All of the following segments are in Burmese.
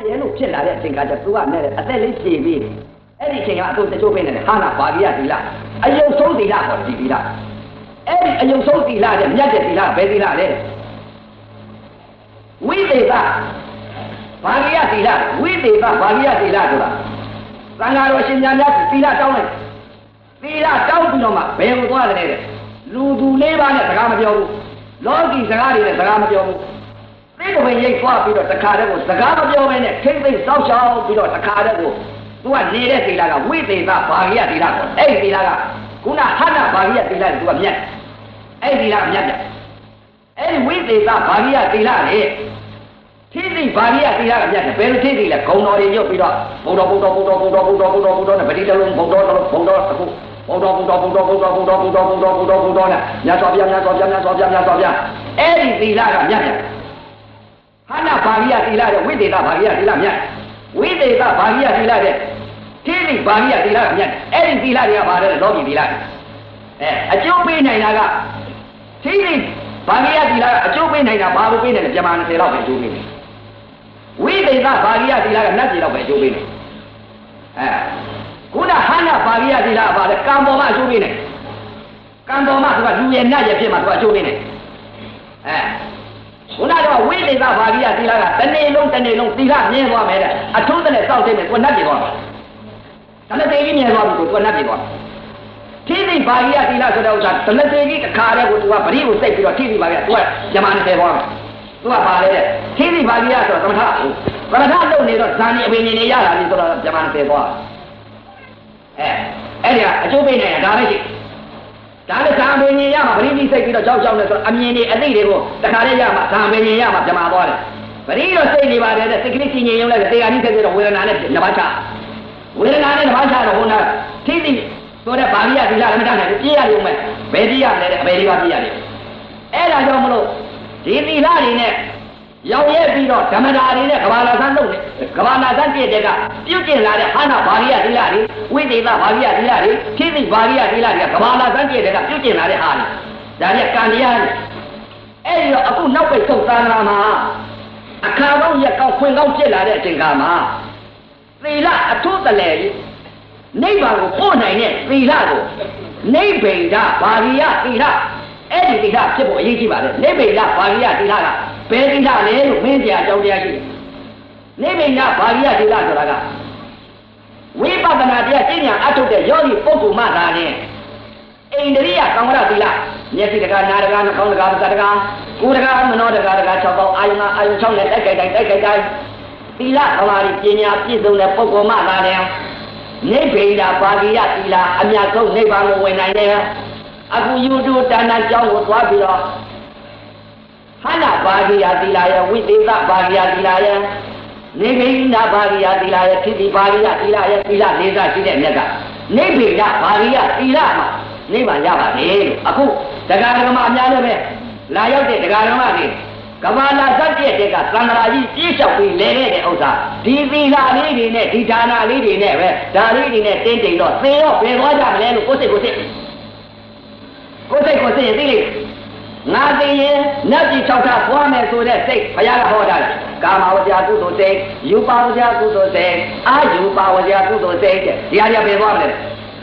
ရဲ့လို့ဖြစ်လာတဲ့အချိန်ကကျသူကနဲ့အသက်လေးဖြည့်ပြီးအဲ့ဒီအချိန်ကအတူတချို့ပဲနဲ့ဟာနာဘာဂိယသီလအယုံဆုံးသီလပေါ့ဒီသီလအဲ့ဒီအယုံဆုံးသီလတဲ့မြတ်တဲ့သီလဘယ်သီလလဲဝိသေသဘာဂိယသီလဝိသေသဘာဂိယသီလဆိုတာသံဃာတော်ရှင်များသီလတောင်းလိုက်သီလတောင်းပြီးတော့မှဘယ်ကိုသွားတယ်တဲ့လူသူလေးပါးနဲ့စကားမပြောဘူးလောကီစကားတွေနဲ့စကားမပြောဘူးသိကဝင်ရိတ်သွားပြီးတော့တခါတည်းကိုစကားမပြောဘဲနဲ့ထိမ့်သိမ့်စောက်ရှောက်ပြီးတော့တခါတည်းကိုသူကနေတဲ့သီလကဝိသေသဘာဂိယသီလပေါ့အဲ့ဒီသီလကခုနဟဏဘာဂိယသီလကသူကမြတ်အဲ့ဒီသီလမြတ်အဲ့ဒီဝိသေသဘာဂိယသီလလေထိသိဘာဂိယသီလကမြတ်တယ်ဘယ်လိုထိသိလဲဂုံတော်တွေရုပ်ပြီးတော့ဘုံတော်နဲ့ပတိတလုံးဘုံတော်အခုဘုံတော်နဲ့မြတ်စွာဘုရားအဲ့ဒီသီလကမြတ်တယ်ဟဏဘာဂိယသီလတဲ့ဝိသေသဘာဂိယသီလမြတ်ဝိသေသဘာဂိယသီလတဲ့ထိသိဘာဂိယသီလကမြတ်အဲ့ဒီသီလတွေကဘာလဲလောကီသီလအကျိုးပေးနိုင်တာကထိသိဘာဂိယသီလကအကျိုးပေးနိုင်တာဘာလို့ပေးနိုင်လဲပြမာ20လောက်ပဲအကျိုးပေးတယ်ဝိသေသဘာဂိယသီလကနတ်ပြည်လောက်ပဲအကျိုးပေးတယ်ခုနဟဏဘာဂိယသီလကဘာလဲကံပေါ်မှာအကျိုးပေးတယ်ကံပေါ်မှာသူကလူရဲ့နတ်ရဲ့ဖြစ်မှာသူကအကျိုးပေးတယ်ခုနကတော့ဝိသေသဘာဂိယသီလကတနေ့လုံးသီလမြင်သွားမယ်တဲ့အထုံးတဲ့စောက်တဲ့နဲ့ကိုနတ်ပြည်သွားမှာဒါနဲ့တေကြီးမြင်သွားပြီကိုနတ်ပြည်သွားထိသိဘာဂိယသီလဆိုတဲ့ဥစ္စာတလက်သေးကြီးတစ်ခါတည်းကိုသူကပရိကိုစိတ်ပြီးတော့ထိသိဘာဂိယသူကဇမာ20သွားမှာသူကပါလေတဲ့ထိသိဘာဂိယဆိုတော့သမထလုပ်နေတော့ဇာတိအပင်နေရတာလေဆိုတော့ဇမာ20သွားအဲ့ဒီကအကျိုးပေးနေတာဒါပဲရှိဒါလည်းဇာပင်နေရမှာပရိပိစိတ်ပြီးတော့ကြောက်နေဆိုတော့အမြင်တွေအသိတွေကိုတခါတည်းရမှာဇာပင်နေရမှာဇမာသွားတယ်ပရိတော့စိတ်နေပါတယ်တဲ့စိတ်ကလေးချင်းချင်းရုံးလိုက်တရားကြီးဆက်ပြီးတော့ဝေဒနာနဲ့နှစ်ပါးချဝေဒနာနဲ့နှစ်ပါးချတော့ဟိုနာထိသိဆိုတဲ့ဘာဂိယသီလလည်းမတတ်နိုင်ဘူးပြည့်ရရုံပဲဘယ်ပြည့်ရလဲတဲ့အပေလေးပါပြည့်ရတယ်အဲ့ဒါကြောင့်မလို့ဒီသီလတွေနဲ့ရောက်ရဲပြီးတော့ဓမ္မတာတွေနဲ့ကဘာလာဆန်းလုပ်နေကဘာလာဆန်းပြည့်တဲ့ကပြုတ်ကျင်လာတဲ့ဟဏဘာဂိယသီလတွေဝိသေသဘာဂိယသီလတွေထိသိဘာဂိယသီလတွေကကဘာလာဆန်းပြည့်တဲ့ကပြုတ်ကျင်လာတဲ့ဟာတွေဒါနဲ့ကံတရားတွေအဲ့ဒီတော့အခုနောက်ပိတ်ဆုံးသာသနာမှာအခါကောင်းရက်ကောင်းခွင်ကောင်းဖြစ်လာတဲ့အချိန်ကမှာသီလအထုတလဲနိဗ္ဗာန်ကိုပို့နိုင်တဲ့သီလကိုနိဗ္ဗိဒဘာဂိယသီလအဲ့ဒီသီလဖြစ်ဖို့အရေးကြီးပါတယ်နိဗ္ဗိဒဘာဂိယသီလကဘယ်သီလလဲလို့မင်းပြအကြောင်းတရားရှိတယ်နိဗ္ဗိဒဘာဂိယသီလဆိုတာကဝိပဿနာတရားကျင့်ကြံအထုတ်တဲ့ယောဂီပုဂ္ဂိုလ်မှသာနဲ့ဣန္ဒြိယသံဝရသီလမျက်စိတကားနားတကားနှာခေါင်းတကားပါးစပ်တကားကိုယ်တကားမနောတကား6ပေါင်းအာယုံ6နဲ့တိုက်တိုင်းသီလသမာဓိပညာပြည့်စုံတဲ့ပုဂ္ဂိုလ်မှသာနဲ့နိဗ္ဗိဒဘာဂိယသီလအမြတ်ဆုံးနိဗ္ဗာန်ကိုဝင်နိုင်တယ်အခုယူတူတဏ္ဍကျောင်းကိုသွားပြီးတော့ဟဏဘာဂိယသီလရဲ့ဝိသေသဘာဂိယသီလရဲ့နိဗ္ဗိဒဘာဂိယသီလရဲ့ထိတိဘာဂိယသီလရဲ့သီလ၄ပါးရှိတဲ့မြတ်ကနိဗ္ဗိဒဘာဂိယသီလမှာနိဗ္ဗာန်ရပါတယ်လို့အခုတရားဓမ္မအများလည်းပဲလာရောက်တဲ့တရားဓမ္မတွေကဘာလာဇတ်တဲ့ကသံဃာကြီးပြေးလျှောက်ပြီးလဲတဲ့ဥစ္စာဒီသီလလေးတွေနဲ့ဒီဒါနလေးတွေနဲ့ပဲဒါလေးတွေနဲ့တင်းတိမ်တော့သေတော့ဘယ်သွားကြမလဲလို့ကိုယ်စိတ်ရင်သိလေငါသိရင်နတ်ပြည်၆ထပ်ပွားမယ်ဆိုတဲ့စိတ်ဘုရားကဟောတာကာမဝဇ္ဇကုသိုလ်စိတ်ယူပါဝဇ္ဇကုသိုလ်စိတ်အာယူပါဝဇ္ဇကုသိုလ်စိတ်တဲ့ဒီဟာတွေဘယ်သွားမလဲ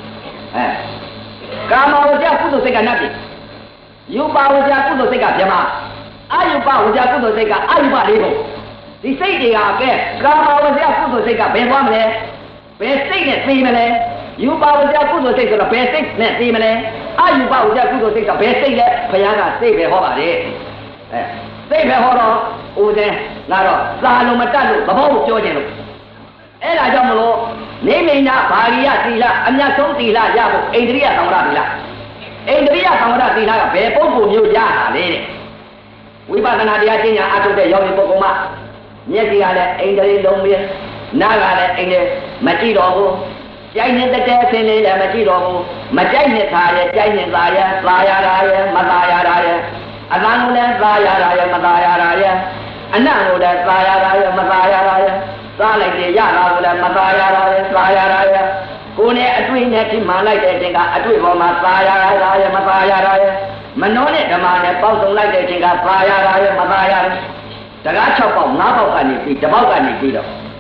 ကာမဝဇ္ဇကုသိုလ်စိတ်ကနတ်ပြည်ယူပါဝဇ္ဇကုသိုလ်စိတ်ကဗြဟ္မာအာယုပဝဇ္ဇကုသိုလ်စိတ်ကအာယုပလေးပုံဒီစိတ်တွေကကဲကာမဝဇ္ဇကုသိုလ်စိတ်ကဘယ်သွားမလဲဘယ်စိတ်နဲ့သိမလဲယူပဝဇ္ဇကုသိုလ်စိတ်ဆိုတော့ဘယ်စိတ်နဲ့သိမလဲအာယုပဝဇ္ဇကုသိုလ်စိတ်ကဘယ်စိတ်လဲဘုရားကစိတ်ပဲဟောပါတယ်စိတ်ပဲဟောတော့ဦးတဲ့ငါတော့သာလုံးမတတ်လို့သဘောကိုပြောခြင်းလို့အဲ့ဒါကြောင့်မလို့နိဗ္ဗိဒဘာဂိယသီလအမြတ်ဆုံးသီလရဖို့ဣန္ဒြိယသံဝရသီလဣန္ဒြိယသံဝရသီလကဘယ်ပုဂ္ဂိုလ်မျိုးရတာလဲတဲ့ဝိပဿနာတရားကျင့်ကြံအထုတ်တဲ့ယောဂီပုဂ္ဂိုလ်မှမျက်စိကလည်းအိန္ဒြေလုံးပြနားကလည်းအိန္ဒြေမကြည့်တော့ဘူးကြိုက်နေတဲ့ဆင်းလေးလည်းမကြည့်တော့ဘူးမကြိုက်နဲ့သာရဲ့ကြိုက်နဲ့သာရဲ့သာရတာရဲ့မသာရတာရဲ့အသံကိုလည်းသာရတာရဲ့မသာရတာရဲ့အနံ့ကိုလည်းသာရတာရဲ့မသာရတာရဲ့စားလိုက်တဲ့ရတာကိုလည်းမသာရတာရဲ့သာရတာရဲ့ကိုယ်နဲ့အတွေ့နဲ့ဒီမှန်လိုက်တဲ့အချိန်ကအတွေ့ပေါ်မှာသာရတာရဲ့မသာရတာရဲ့မနှောနဲ့ဓမ္မနဲ့ပေါက်စုံလိုက်တဲ့အချိန်ကသာရတာရဲ့မသာရတာတကား6ပေါက်5ပေါက်ကနေပြီးတစ်ပေါက်ကနေပြီးတော့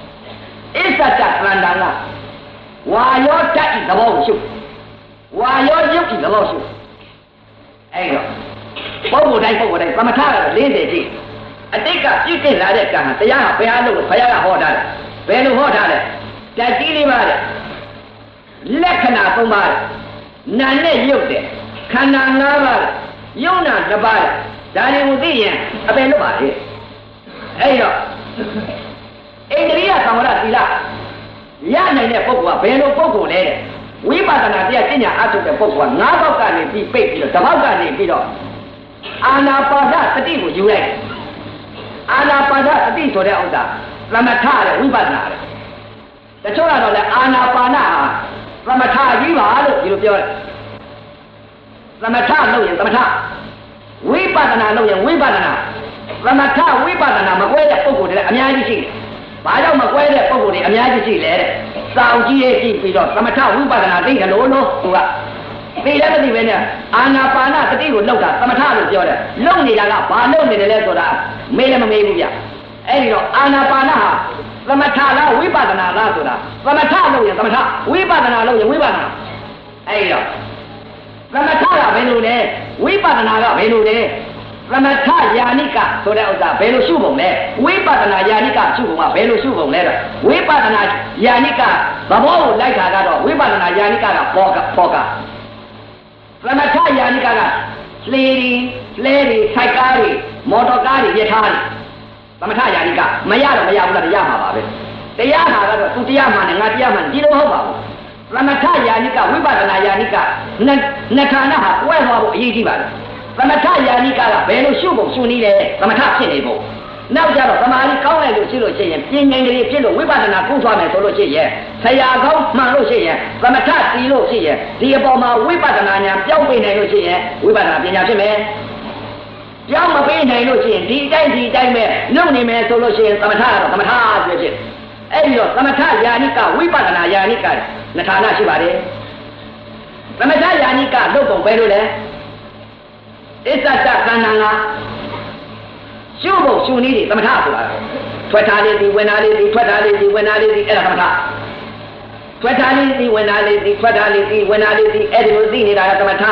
အစ္ဆတသန္တနာဝါယောတတ်ဤသဘောကိုရှုဝါယောယုတ်ဤသဘောရှုအဲ့တော့ပုဂ္ဂိုလ်တိုင်းသမထက40ရှိအတိတ်ကပြည့်တင်လာတဲ့ကံတရားဟာဘယ်အားလို့ဘုရားကဟောထားတယ်ဘယ်လိုဟောထားလဲဓာတ်ကြီးလေးပါတဲ့လက္ခဏာ3ပါးနာနဲ့ရုပ်တဲ့ခန္ဓာ5ပါးယုံနာ2ပါးဒါတွေကိုသိရင်အပယ်လွတ်ပါလေအဲ့တော့ဣန္ဒြိယသံဝရသီလရနိုင်တဲ့ပုဂ္ဂိုလ်ကဘယ်လိုပုဂ္ဂိုလ်လဲတဲ့ဝိပဿနာတရားပညာအထုတ်တဲ့ပုဂ္ဂိုလ်က၅ဘောက်ကနေပြီးပိတ်ပြီးတော့တစ်ဘောက်ကနေပြီးတော့အာနာပါဒသတိကိုယူလိုက်အာနာပါဒသတိဆိုတဲ့ဥစ္စာသမထတဲ့ဝိပဿနာတဲ့တချို့ကတော့လည်းအာနာပါနဟာသမထကြီးပါလို့ဒီလိုပြောတယ်သမထလို့ရင်သမထဝိပဿနာလို့ရင်ဝိပဿနာသမထဝိပဿနာမကွဲတဲ့ပုဂ္ဂိုလ်တွေအများကြီးရှိတယ်။ဘာကြောင့်မကွဲတဲ့ပုဂ္ဂိုလ်တွေအများကြီးရှိလဲတဲ့။စောင့်ကြည့်ကြည့်ပြီးတော့သမထဝိပဿနာသိတယ်လို့သူကသိလည်းမသိပဲနဲ့အာနာပါနတတိကိုလောက်တာသမထလို့ပြောတယ်။လုံနေတာကဘာလုံနေတယ်လဲဆိုတာမေးလည်းမမေးဘူးဗျ။အဲဒီတော့အာနာပါနဟာသမထလားဝိပဿနာလားဆိုတာသမထလို့ရင်သမထဝိပဿနာလို့ရင်ဝိပဿနာအဲဒီတော့သမထကဘယ်လိုလဲဝိပဿနာကဘယ်လိုလဲသမထယာနိကဆိုတဲ့ဥစ္စာဘယ်လိုရှုပုံလဲဝိပဿနာယာနိကရှုပုံကဘယ်လိုရှုပုံလဲတော့ဝိပဿနာယာနိကသဘောကိုလိုက်တာကတော့ဝိပဿနာယာနိကကပေါ်ကသမထယာနိကကလေတွေစိုက်ကားတွေမော်တော်ကားတွေယထာတွေသမထယာနိကမရတော့မရဘူးလားတရားမှာပါပဲတရားမှာကတော့သူတရားမှန်တယ်ငါတရားမှန်ဒီလိုမဟုတ်ပါဘူးသမထယာနိကဝိပဿနာယာနိကနှစ်ဌာနဟာကွဲသွားဖို့အရေးကြီးပါတယ်သမထယာနိကကဘယ်လိုရှုဖို့ရှုနည်းလဲသမထဖြစ်နေဖို့နောက်ကြတော့သမာဓိကောင်းလိုက်လို့ရှိလို့ရှိရင်ပြင်းငင်ကလေးဖြစ်လို့ဝိပဿနာကုသွားမယ်ဆိုလို့ရှိရင်ဆရာကောင်းမှန်လို့ရှိရင်သမထတီးလို့ရှိရင်ဒီအပေါ်မှာဝိပဿနာဉာဏ်ပြောင်းပေးနိုင်လို့ရှိရင်ဝိပဿနာပညာဖြစ်မယ်ပြောင်းမပေးနိုင်လို့ရှိရင်ဒီအတိုင်းပဲလုံနေမယ်ဆိုလို့ရှိရင်သမထကတော့သမထဖြစ်အဲ့ဒီတော့သမထယာနိကဝိပဿနာယာနိကနှစ်ဌာနရှိပါတယ်သမထယာနိကလုတ်ပုံပဲလို့လဲအစ္ဆတခန္ဓာငါရှုဖို့ရှုနည်းတွေသမထဆိုတာထွက်ထားလေးဒီဝင်ထားလေးဒီထွက်ထားလေးဒီဝင်ထားလေးဒီအဲ့ဒါသမထထွက်ထားလေးဒီဝင်ထားလေးဒီထွက်ထားလေးဒီဝင်ထားလေးဒီအဲ့ဒီလိုသိနေတာကသမထ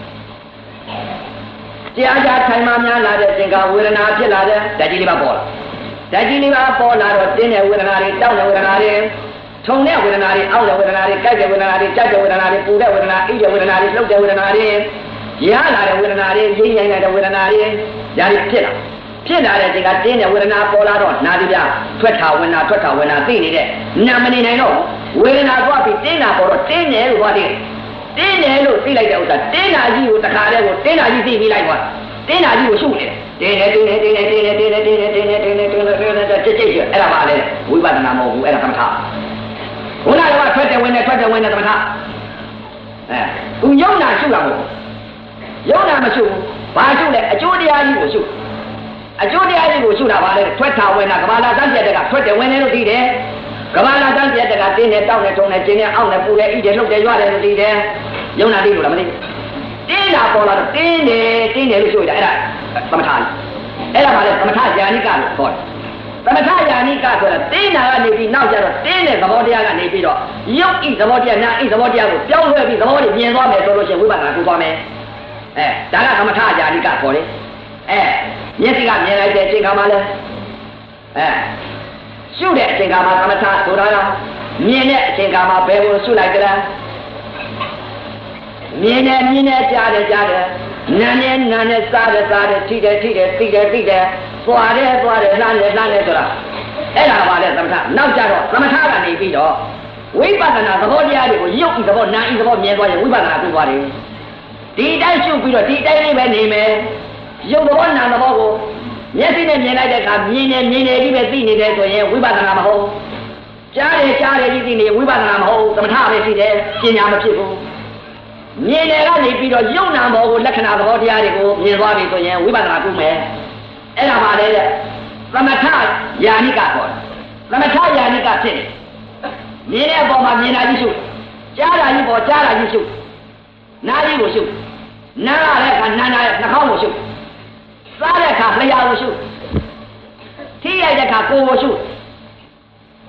ကြားထိုင်မှများလာတဲ့သင်္ခါဝေဒနာဖြစ်လာတဲ့ဓာတ်ကြီးလေးပါပေါ်လာဓာတ်ကြီးလေးပါပေါ်လာတော့တင်းတဲ့ဝေဒနာတွေတောက်တဲ့ဝေဒနာတွေထုံတဲ့ဝေဒနာတွေအောက်တဲ့ဝေဒနာတွေကြိုက်တဲ့ဝေဒနာတွေကြိုက်တဲ့ဝေဒနာတွေပူတဲ့ဝေဒနာအိပ်တဲ့ဝေဒနာတွေလှုပ်တဲ့ဝေဒနာတွေရလာတဲ့ဝေဒနာတွေရင်းနိုင်တဲ့ဝေဒနာတွေဒါတွေဖြစ်လာတဲ့ဒီကတင်းတဲ့ဝေဒနာပေါ်လာတော့နာသည်ပြထွက်ထာဝေဒနာသိနေတဲ့နာမနေနိုင်တော့ဝေဒနာသွားပြီးတင်းတာပေါ်တော့တင်းတယ်လို့ဟောတယ်တင်းတယ်လို့သိလိုက်တဲ့ဥစ္စာတင်းတာကြီးကိုတခါတည်းကိုတင်းတာကြီးသိပြီးလိုက်သွားတင်းတာကြီးကိုရှုနေတယ်တင်းတယ်ကြိတ်အဲ့ဒါပါလေဝိပဿနာမဟုတ်ဘူးအဲ့ဒါသမထဘုရားကထွက်တယ်ဝင်တယ်သမထသူယုံနာရှုတာမဟုတ်ယုံနာမရှုဘူးဘာရှုလဲအကျိုးတရားကြီးကိုရှုအကျိုးတရားကြီးကိုရှုတာပါလေထွက်တာဝင်တာကဘာလာတန်းပြတဲ့ကထွက်တယ်ဝင်တယ်လို့သိတယ်ကဘာလာတန်းပြတဲ့ကတင်းတယ်တောက်တယ်ထုံတယ်ကျင်းတယ်အောင့်တယ်ပူတယ်ဣတယ်လှုပ်တယ်ရွတယ်လို့သိတယ်ယုံနာသိလို့လားမသိတင်းတာပေါ်လာတော့တင်းတယ်လို့ရှုရတာအဲ့ဒါသမထအဲ့ဒါပါလေသမထယာနိကလို့ခေါ်တယ်သမထယာနိကဆိုတာတင်းတာကနေပြီးနောက်ကျတော့တင်းတဲ့သဘောတရားကနေပြီးတော့ယုတ်ဤသဘောတရားနာဤသဘောတရားကိုပြောင်းလဲပြီးသဘောတွေမြင်သွားမယ်ဆိုလို့ရှိရင်ဝိပဿနာကိုသွားမယ်ဒါကသမထယာနိကခေါ်တယ်မျက်စိကမြင်လိုက်တဲ့အချိန်ခါမှလဲရှုတဲ့အချိန်ခါမှသမထဆိုတာကမြင်တဲ့အချိန်ခါမှဘယ်ကိုရှုလိုက်ကြလားမြင်တယ်ကြားတယ်နာနဲ့စားတယ်ထိတယ်သိတယ်သွားတယ်လှမ်းတယ်ဆိုတာအဲ့ဒါပါလေသမထနောက်ကြတော့သမထကနေပြီးတော့ဝိပဿနာသဘောတရားတွေကိုရုပ်ဤသဘောနာဤသဘောမြင်သွားရင်ဝိပဿနာကိုသွားတယ်ဒီတိုင်းရှုပြီးတော့ဒီတိုင်းလေးပဲနေမယ်ရုပ်သဘောနာသဘောကိုမျက်စိနဲ့မြင်လိုက်တဲ့အခါမြင်တယ်ကြီးပဲသိနေတယ်ဆိုရင်ဝိပဿနာမဟုတ်ကြားတယ်ကြီးသိနေဝိပဿနာမဟုတ်သမထပဲရှိတယ်ပညာမဖြစ်ဘူးမြင်တယ်ကနေပြီးတော့ယုံနာဘောကိုလက္ခဏာသဘောတရားတွေကိုမြင်သွားပြီဆိုရင်ဝိပဿနာပြုမယ်အဲ့ဒါပါလေသမထယာနိကခေါ်တယ်သမထယာနိကဖြစ်မြင်တဲ့အပေါ်မှာမြင်တာကြီးရှုကြားတာကြီးပေါ်ကြားတာကြီးရှုနားကြီးကိုရှုနားရတဲ့အခါနားရဲ့နှာခေါင်းကိုရှုစားတဲ့အခါလျှာကိုရှုထိရိုက်တဲ့အခါကိုယ်ကိုရှုသိ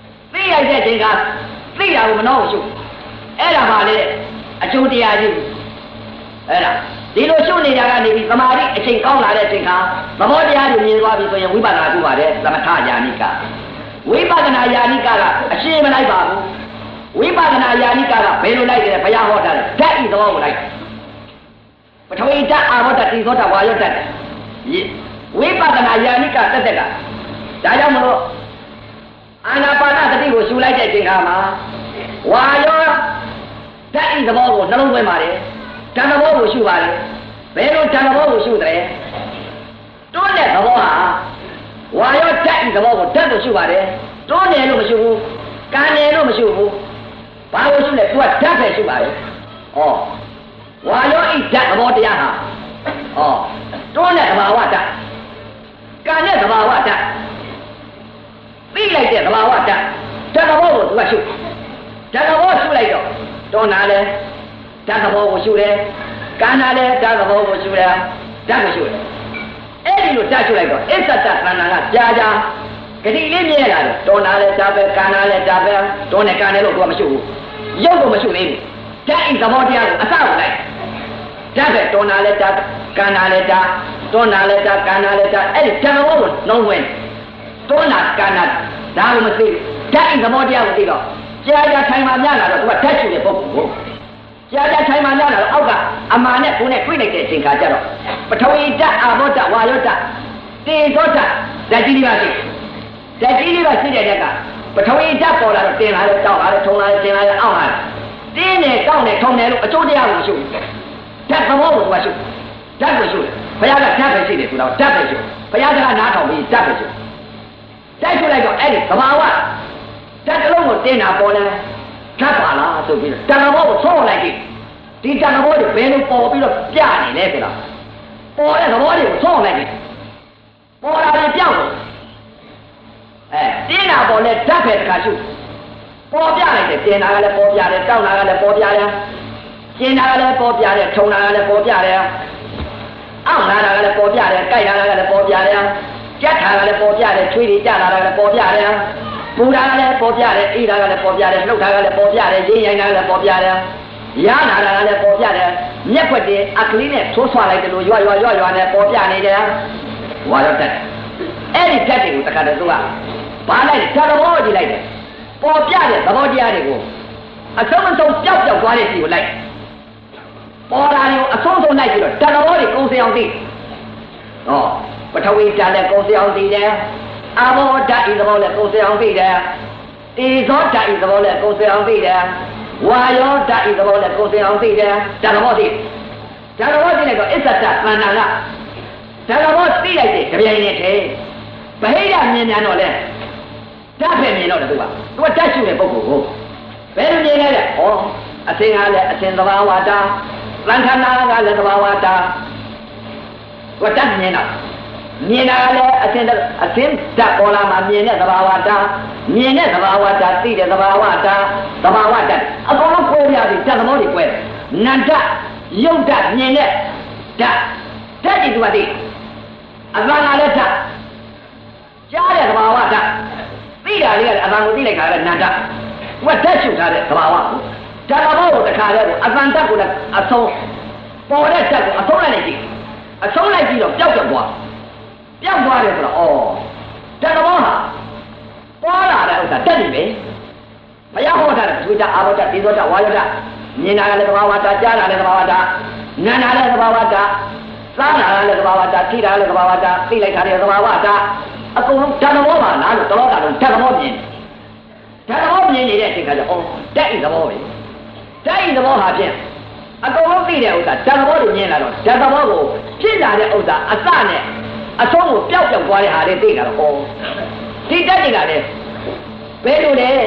လိုက်တဲ့အချိန်ကသိတာကိုမနှောရှုအဲ့ဒါပါလေအကျိုးတရားကြီးအဲ့ဒါဒီလိုရှုနေတာကနေပြီးသမာဓိအချိန်ကောင်းလာတဲ့အချိန်ကသဘောတရားတွေမြင်သွားပြီဆိုရင်ဝိပဿနာရှုပါတယ်သမထယာနိကဝိပဿနာယာနိကကအရှင်းမလိုက်ပါဘူးဝိပဿနာယာနိကကဘယ်လိုလိုက်တယ်ဘုရားဟောတာလဲဓာတ်ဤသဘောကိုလိုက်ပထဝီဓာတ်အာဘောဓာတ်တိသောဓာတ်ဝါယောဓာတ်ဝိပဿနာယာနိကတက်တက်ကဒါကြောင့်မလို့အာနာပါနသတိကိုရှုလိုက်တဲ့အချိန်ခါမှာဝါယောဓာတ်ဤသဘောကိုနှလုံးသွင်းပါတယ်ဓာတ်သဘောကိုရှုပါတယ်ဘယ်လိုဓာတ်သဘောကိုရှုတယ်တွန်းတဲ့သဘောဟာဝါယောဓာတ်ဤသဘောကိုဓာတ်ကိုရှုပါတယ်တွန်းတယ်လို့မရှုဘူးကန်တယ်လို့မရှုဘူးဘာလို့ရှုလဲသူကဓာတ်ပဲရှုပါတယ်ဩဝါယောဤဓာတ်သဘောတရားဟာဩတွန်းတဲ့သဘာဝဓာတ်ကန်တဲ့သဘာဝဓာတ်သိလိုက်တဲ့သဘာဝဓာတ်ဓာတ်သဘောကိုသူကရှုဓာတ်သဘောရှုလိုက်တော့တွန်းတာလဲဓာတ်သဘောကိုရှုတယ်ကန်တာလဲဓာတ်သဘောကိုရှုတယ်ဓာတ်ကိုရှုတယ်အဲ့ဒီလိုဓာတ်ရှုလိုက်တော့အစ္ဆတသဏ္ဍာန်ကကြာကြာဂတိလေးမြဲလာတယ်တွန်းတာလဲဓာတ်ပဲကန်တာလဲဓာတ်ပဲတွန်းတယ်ကန်တယ်လို့သူကမရှုဘူးရုပ်ကိုမရှုသေးဘူးဓာတ်ဤသဘောတရားကိုအစကိုလိုက်ဓာတ်ပဲတွန်းတာလဲဓာတ်ကန်တာလဲဓာတ်တွန်းတာလဲဓာတ်ကန်တာလဲဓာတ်အဲ့ဒီဓာတ်သဘောကိုနှုံးဝင်တွန်းတာကန်တာဒါကိုမသိဓာတ်ဤသဘောတရားကိုသိတော့ကြာကြာထိုင်မှများလာတော့သူကဓာတ်ရှုတဲ့ပုဂ္ဂိုလ်ကိုကြာကြာထိုင်မှများလာတော့အောက်ကအမာနဲ့ကိုယ်နဲ့တွေ့လိုက်တဲ့အချိန်ခါကျတော့ပထဝီဓာတ်အာဘောဓာတ်ဝါယောဓာတ်တေဇောဓာတ်ဓာတ်ကြီးလေးပါရှိဓာတ်ကြီးလေးပါရှိတဲ့တက်ကပထဝီဓာတ်ပေါ်လာတော့တင်လာတယ်တောက်လာတယ်ထုံလာတယ်တင်လာတယ်အောက်လာတယ်တင်းတယ်တောက်တယ်ထုံတယ်လို့အကျိုးတရားကိုရှုဓာတ်သဘောကိုသူကရှုဓာတ်ကိုရှုတယ်ဘုရားကဓာတ်ပဲရှိတယ်ဆိုတော့ဓာတ်ပဲရှုဘုရားကနားထောင်ပြီးဓာတ်ပဲရှုဓာတ်ရှုလိုက်တော့အဲ့ဒီသဘာဝဓာတ်တစ်လုံးကိုတင်းတာပေါ်လဲဓာတ်ပါလားဆိုပြီးဓာတ်သဘောကိုသုံးလိုက်ကြည့်ဒီဓာတ်သဘောတွေဘယ်လိုပေါ်ပြီးတော့ပြနေလဲဆိုတော့ပေါ်တဲ့သဘောတွေကိုသုံးလိုက်ကြည့်ပေါ်လာရင်ပြောင်းလို့တင်းတာပေါ်လဲဓာတ်ပဲတစ်ခါရှုပေါ်ပြလိုက်တယ်တင်တာကလည်းပေါ်ပြတယ်တောက်တာကလည်းပေါ်ပြတယ်ကျင်းတာကလည်းပေါ်ပြတယ်ထုံတာကလည်းပေါ်ပြတယ်အောက်လာတာကလည်းပေါ်ပြတယ်ကြိုက်တာကလည်းပေါ်ပြတယ်ကြက်တာကလည်းပေါ်ပြတယ်ချွေးတွေကြတာကလည်းပေါ်ပြတယ်ပူတာကလည်းပေါ်ပြတယ်အေးတာကလည်းပေါ်ပြတယ်လှုပ်တာကလည်းပေါ်ပြတယ်ရင်းရိုင်းတာကလည်းပေါ်ပြတယ်ရနာတာကလည်းပေါ်ပြတယ်မျက်ခွက်တွေအခလီးနဲ့ထိုးဆွလိုက်တယ်လို့ရွရွနဲ့ပေါ်ပြနေတယ်ဝါတော့တက်အဲ့ဒီတက်တွေကိုတခါတည်းသူကဘာလိုက်ဓာတ်သဘောကြည့်လိုက်တယ်ပေါ်ပြတဲ့သဘောတရားတွေကိုအဆုံးအဆုံးပျောက်သွားတဲ့စီကိုလိုက်ပေါ်လာရင်အဆုံးဆုံးလိုက်ပြီးတော့ဓာတ်သဘောတွေကုံစအောင်သိဟောပထဝီဓာတ်နဲ့ကုံစအောင်သိတယ်အာဘောဓာတ်ဤသဘောနဲ့ကုံစအောင်သိတယ်တေဇောဓာတ်ဤသဘောနဲ့ကုံစအောင်သိတယ်ဝါယောဓာတ်ဤသဘောနဲ့ကုံစအောင်သိတယ်ဓာတ်သဘောသိဓာတ်သဘောသိလိုက်တော့အစ္ဆတသဏ္ဍာန်ကဓာတ်သဘောသိလိုက်တဲ့ကြပြိုင်နဲ့ထဲဗဟိယမြင်မြန်တော့လဲဓာတ်ပဲမြင်တော့တယ်သူကဓာတ်ရှုတဲ့ပုဂ္ဂိုလ်ကိုဘယ်လိုမြင်လဲတဲ့ဩအသင်ကလည်းအသင်သဘာဝတာသံခဏကလည်းသဘာဝတာဓာတ်မြင်တော့မြင်တာလည်းအသင်ဓာတ်ပေါ်လာမှမြင်တဲ့သဘာဝတာမြင်တဲ့သဘာဝတာသိတဲ့သဘာဝတာသဘာဝတာအကုန်လုံးကိုယ်ပြပြီဓာတ်သဘောတွေကွဲနန္ဒရုပ်ဓာတ်မြင်တဲ့ဓာတ်ကြီးသူကသိအသံကလည်းဓာတ်ကြားတဲ့သဘာဝဓာတ်သိတာလေးကအသံကိုသိလိုက်တာလည်းနန္ဒသူကဓာတ်ရှုထားတဲ့သဘာဝဓာတ်သဘောကိုတခါတည်းကိုအသံဓာတ်ကိုလည်းအဆုံးပေါ်တဲ့ဓာတ်ကိုအဆုံးလိုက်ကြည့်အဆုံးလိုက်ကြည့်တော့ပျောက်သွားတယ်ဆိုတော့ဓာတ်သဘောဟာပေါ်လာတဲ့ဥစ္စာတက်နေပဲဘုရားဟောတာသူဓာတ်အာဘောဓာတ်ဒီသောဓာတ်ဝါယောဓာတ်မြင်တာလည်းသဘာဝဓာတ်ကြားတာလည်းသဘာဝဓာတ်နားတာလည်းသဘာဝဓာတ်စားတာလည်းသဘာဝဓာတ်ထိတာလည်းသဘာဝဓာတ်သိလိုက်တာလည်းသဘာဝဓာတ်အကုန်လုံးဓာတ်သဘောပါလားလို့တလောကလုံးဓာတ်သဘောမြင်နေတဲ့အချိန်ကကျဓာတ်ဤသဘောပဲဓာတ်ဤသဘောဟာဖြင့်အကုန်လုံးသိတဲ့ဥစ္စာဓာတ်သဘောတွေမြင်လာတော့ဓာတ်သဘောကိုဖြစ်လာတဲ့ဥစ္စာအစနဲ့အဆုံးကိုပျောက်သွားတဲ့ဟာတွေသိလာတော့ဒီဓာတ်တွေကလည်းဘယ်လိုလဲ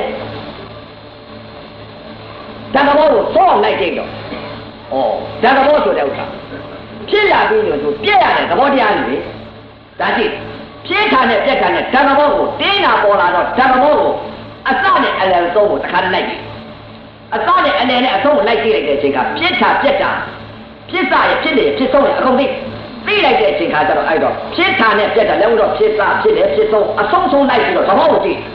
ဓာတ်သဘောကိုစောလိုက်ကြတော့ဓာတ်သဘောဆိုတဲ့ဥစ္စာဖြစ်လာပြီးတော့သူပြည့်ရတဲ့သဘောတရားတွေဒါကြည့်ပြည့်ထားတဲ့ပြက်ထားတဲ့ဓာတ်သဘောကိုတင်းတာပေါ်လာတော့ဓာတ်သဘောကိုအစနဲ့အလယ်ဆုံးကိုတစ်ခါတည်းလိုက်ကြည့်အစနဲ့အလယ်နဲ့အဆုံးကိုလိုက်ကြည့်လိုက်တဲ့အချိန်ကပြည့်ထားပြက်တာဖြစ်စရဖြစ်လေဖြစ်ဆုံးရအကုန်သိလိုက်တဲ့အချိန်ခါကျတော့အဲ့တော့ဖြစ်ထားနဲ့ပြက်တာလည်းတော့ဖြစ်စဖြစ်လေဖြစ်ဆုံးအဆုံးလိုက်ပြီးတော့သဘောကိုကြည့်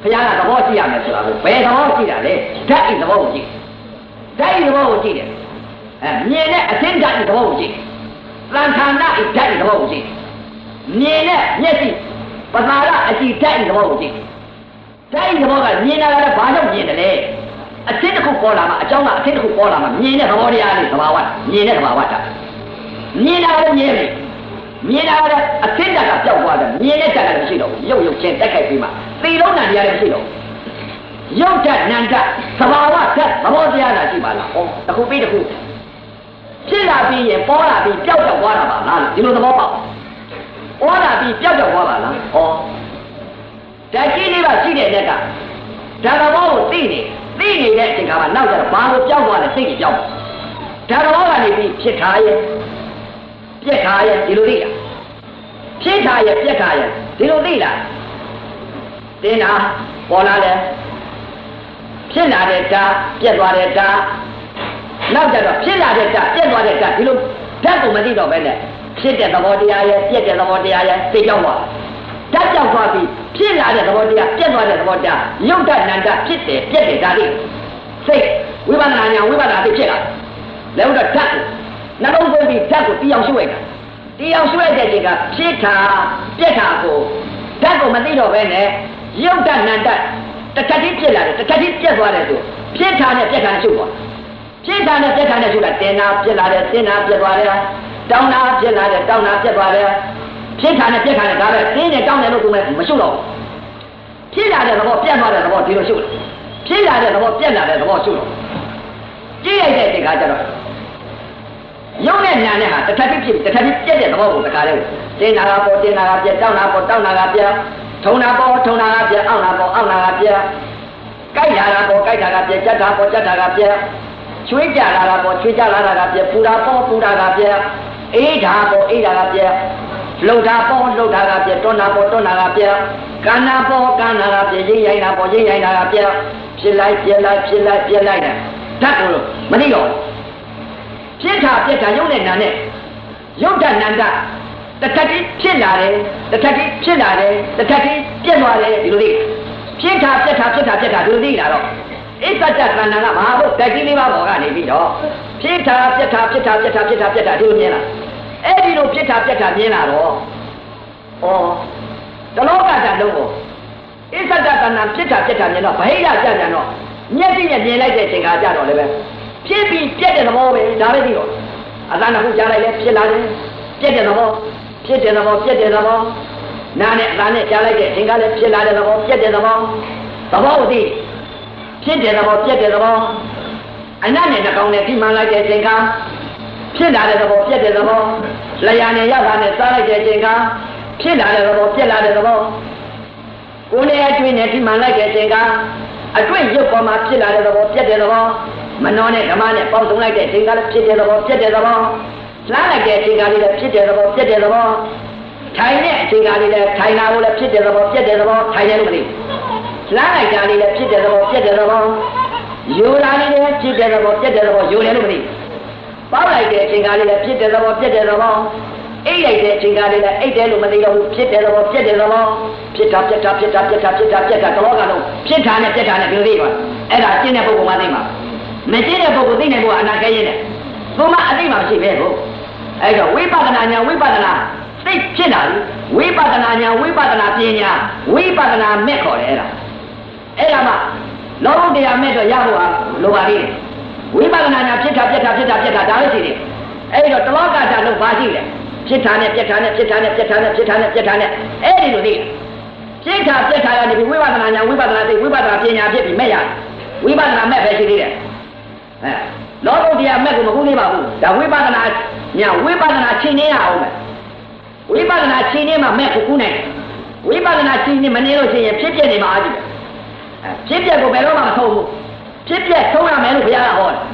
ဘုရားကသဘောရှိရမယ်ဆိုတာကိုဘယ်သဘောရှိတာလဲဓာတ်ဤသဘောကိုကြည့်ဓာတ်ဤသဘောကိုကြည့်တယ်မြင်တဲ့အသင်းဓာတ်ဤသဘောကိုကြည့်သံဌာနဤဓာတ်ဤသဘောကိုကြည့်မြင်တဲ့မျက်စိပသာရအကြည့်ဓာတ်ဤသဘောကိုကြည့်ဓာတ်ဤသဘောကမြင်တာလည်းဘာကြောင့်မြင်တယ်လဲအသင်းတစ်ခုပေါ်လာမှအကြောင်းကအသင်းတစ်ခုပေါ်လာမှမြင်တဲ့သဘောတရားလေးသဘာဝမြင်တဲ့သဘာဝဓာတ်မြင်တာလည်းမြင်တယ်မြင်တာလည်းအသင်းဓာတ်ကပျောက်သွားတယ်မြင်တဲ့ဓာတ်ကလည်းမရှိတော့ဘူးရုပ်ရုပ်ချင်းတက်ခိုက်ပြီးမှသေလုံးနံတရားလည်းမရှိတော့ရုပ်ဓာတ်နံဓာတ်သဘာဝဓာတ်သဘောတရားသာရှိပါလားဟောတစ်ခုပြီးတစ်ခုဖြစ်လာပြီးရင်ပေါ်လာပြီးပျောက်သွားတာပါလားဒီလိုသဘောပေါက်ပေါ်လာပြီးပျောက်သွားပါလားဟောဓာတ်ကြီးလေးပါရှိတဲ့လက်ကဓာတ်သဘောကိုသိနေတဲ့အချိန်ကမှနောက်ကျတော့ဘာလို့ပျောက်သွားလဲစိတ်ကြီးပျောက်ဓာတ်သဘောကနေပြီးဖြစ်ထားရဲ့ပြက်ထားရဲ့ဒီလိုသိလားဖြစ်ထားရဲ့ပြက်ထားရဲ့ဒီလိုသိလားတင်းတာပေါ်လာတယ်ဖြစ်လာတဲ့ဓာတ်ပြက်သွားတဲ့ဓာတ်နောက်ကျတော့ဖြစ်လာတဲ့ဓာတ်ပြက်သွားတဲ့ဓာတ်ဒီလိုဓာတ်ကိုမသိတော့ဘဲနဲ့ဖြစ်တဲ့သဘောတရားရဲ့ပြက်တဲ့သဘောတရားရဲ့သိကြောက်သွားဓာတ်ကြောက်သွားပြီးဖြစ်လာတဲ့သဘောတရားပြက်သွားတဲ့သဘောတရားရုပ်ဓာတ်နံဓာတ်ဖြစ်တယ်ပြက်တယ်ဒါလေးစိတ်ဝိပဿနာဉာဏ်ဝိပဿနာသိဖြစ်လာแล้วတော့ဓာတ်ကိုနှလုံးသွင်းပြီးဓာတ်ကိုတရားရှုလိုက်တာတရားရှုလိုက်တဲ့ချိန်ကဖြစ်တာပြက်တာကိုဓာတ်ကိုမသိတော့ဘဲနဲ့ရုပ်ဓာတ်နံဓာတ်တစ်ခါတည်းဖြစ်လာတယ်တစ်ခါတည်းပြက်သွားတယ်ဆိုဖြစ်တာနဲ့ပြက်တာနဲ့ရှုသွားဖြစ်တာနဲ့ပြက်တာနဲ့ရှုတာတင်တာပြက်လာတယ်တင်တာပြက်သွားတယ်တောင်းတာပြက်လာတယ်တောင်းတာပြက်သွားတယ်ဖြစ်တာနဲ့ပြက်တာနဲ့ဒါပဲတင်းနဲ့တောင်းတယ်လို့သူမရှုတော့ဘူးဖြစ်လာတဲ့သဘောပြက်သွားတဲ့သဘောဒီလိုရှုတယ်ဖြစ်လာတဲ့သဘောပြက်လာတဲ့သဘောရှုတော့ကြည့်လိုက်တဲ့ချိန်ကကျတော့ရုပ်နဲ့နာနဲ့ဟာတစ်ခါတည်းဖြစ်တစ်ခါတည်းပြက်တဲ့သဘောကိုတစ်ခါတည်းတင်တာကပေါ်တင်တာကပြက်တောင်းတာပေါ်တောင်းတာကပြက်ထုံတာပေါ်ထုံတာကပြက်အောင့်တာပေါ်အောင့်တာကပြက်ကြိုက်တာကပေါ်ကြိုက်တာကပြက်ကြက်တာပေါ်ကြက်တာကပြက်ချွေးကြလာတာပေါ်ချွေးကြလာတာကပြက်ပူတာပေါ်ပူတာကပြက်အေးတာပေါ်အေးတာကပြက်လှုပ်တာပေါ်လှုပ်တာကပြက်တွန်းတာပေါ်တွန်းတာကပြက်ကန်းတာပေါ်ကန်းတာကပြက်ရိမ့်ရိုင်းတာပေါ်ရိမ့်ရိုင်းတာကပြက်ဖြစ်လိုက်ပြက်လိုက်ဖြစ်လိုက်ပြက်လိုက်တဲ့ဓာတ်ကိုမသိတော့ဖြစ်တာပြက်တာရုပ်နဲ့နာနဲ့ရုပ်ဓာတ်နံဓာတ်တစ်ခါတည်းဖြစ်လာတယ်တစ်ခါတည်းဖြစ်လာတယ်တစ်ခါတည်းပြက်သွားတယ်ဒီလိုလေးဖြစ်တာပြက်တာဖြစ်တာပြက်တာဒီလိုလေးလာတော့ဣစ္ဆတတဏ္ဍာကမဟာဘုဒ္ဓကြီးလေးပါးပေါ်ကနေပြီးတော့ဖြစ်တာပြက်တာဖြစ်တာပြက်တာဖြစ်တာပြက်တာဒီလိုမြင်လာအဲ့ဒီလိုဖြစ်တာပြက်တာမြင်လာတော့ဩတလောကဓာတ်လုံးကိုဣစ္ဆတတဏ္ဍာဖြစ်တာပြက်တာမြင်တော့ဗဟိတကြပြန်တော့မျက်စိနဲ့မြင်လိုက်တဲ့အချိန်ကကြတော့လည်းပဲဖြစ်ပြီးပြက်တဲ့သဘောပဲဒါပဲပြီးတော့အသံတစ်ခုကြားလိုက်လဲဖြစ်လာတယ်ပြက်တဲ့သဘောဖြစ်တဲ့သဘောပြက်တဲ့သဘောနားနဲ့အသံနဲ့ကြားလိုက်တဲ့အချိန်ကလည်းဖြစ်လာတဲ့သဘောပြက်တဲ့သဘောသဘောကိုသိဖြစ်တဲ့သဘောပြက်တဲ့သဘောအနတ်နဲ့နှာခေါင်းနဲ့ထိမှန်လိုက်တဲ့အချိန်ကဖြစ်လာတဲ့သဘောပြက်တဲ့သဘောလျှာနဲ့ရတာနဲ့စားလိုက်တဲ့အချိန်ကဖြစ်လာတဲ့သဘောပြက်လာတဲ့သဘောကိုယ်နဲ့အတွေ့နဲ့ထိမှန်လိုက်တဲ့အချိန်ကအတွေ့ရုပ်ပေါ်မှာဖြစ်လာတဲ့သဘောပြက်တဲ့သဘောမနှောနဲ့ဓမ္မနဲ့ပေါင်းစုံလိုက်တဲ့အချိန်ကလည်းဖြစ်တဲ့သဘောပြက်တဲ့သဘောလားလိုက်တဲ့အချိန်ကလေးလည်းဖြစ်တဲ့သဘောပြက်တဲ့သဘောထိုင်တဲ့အချိန်ကလေးလည်းထိုင်တာကိုလည်းဖြစ်တဲ့သဘောပြက်တဲ့သဘောထိုင်တယ်လို့မသိဘူးလားလိုက်တာလေးလည်းဖြစ်တဲ့သဘောပြက်တဲ့သဘောယူလာလေးလည်းဖြစ်တဲ့သဘောပြက်တဲ့သဘောယူတယ်လို့မသိဘူးပေါက်လိုက်တဲ့အချိန်ကလေးလည်းဖြစ်တဲ့သဘောပြက်တဲ့သဘောအိတ်လိုက်တဲ့အချိန်ကလေးလည်းအိတ်တယ်လို့မသိတော့ဘူးဖြစ်တဲ့သဘောပြက်တဲ့သဘောဖြစ်တာပြက်တာဖြစ်တာပြက်တာဖြစ်တာပြက်တာတလောကလုံးဖြစ်တာနဲ့ပြက်တာနဲ့ဒီလိုသိသွားအဲ့ဒါကျင့်တဲ့ပုဂ္ဂိုလ်မှသိမှာမကျင့်တဲ့ပုဂ္ဂိုလ်သိနိုင်ဖို့အနာခဲရင်တယ်သူမှအသိမှမရှိပဲဟုတ်အဲ့တော့ဝိပဿနာဉာဏ်ဝိပဿနာသိဖြစ်လာပြီဝိပဿနာဉာဏ်ဝိပဿနာပညာဝိပဿနာမဲ့ခေါ်တယ်အဲ့ဒါမှလောကုတ္တရာမဲ့တော့ရဖို့ဟာလိုပါသေးတယ်ဝိပဿနာဉာဏ်ဖြစ်တာပြက်တာဖြစ်တာပြက်တာဒါပဲရှိတယ်အဲ့တော့တလောကဓာတ်လုံးပါရှိတယ်ဖြစ်တာနဲ့ပြက်တာနဲ့ဖြစ်တာနဲ့ပြက်တာနဲ့ဖြစ်တာနဲ့ပြက်တာနဲ့အဲ့ဒီလိုသိတယ်ဖြစ်တာပြက်တာကနေပြီးဝိပဿနာဉာဏ်ဝိပဿနာသိဝိပဿနာပညာဖြစ်ပြီးမဲ့ရဝိပဿနာမဲ့ပဲရှိသေးတယ်လောကုတ္တရာမဲ့ကိုမကူသေးပါဘူးဒါဝိပဿနာညာဝိပဿနာချိန်နေရအောင်မယ်ဝိပဿနာချိန်နေမှမဲ့ကိုကူးနိုင်ဝိပဿနာချိန်နေမနေလို့ရှိရင်ဖြစ်ပြနေမှာအကြည့်ဖြစ်ပြကိုဘယ်တော့မှမဆုံးဘူးဖြစ်ပြဆုံးရမယ်လို့ဘုရားကဟောတယ်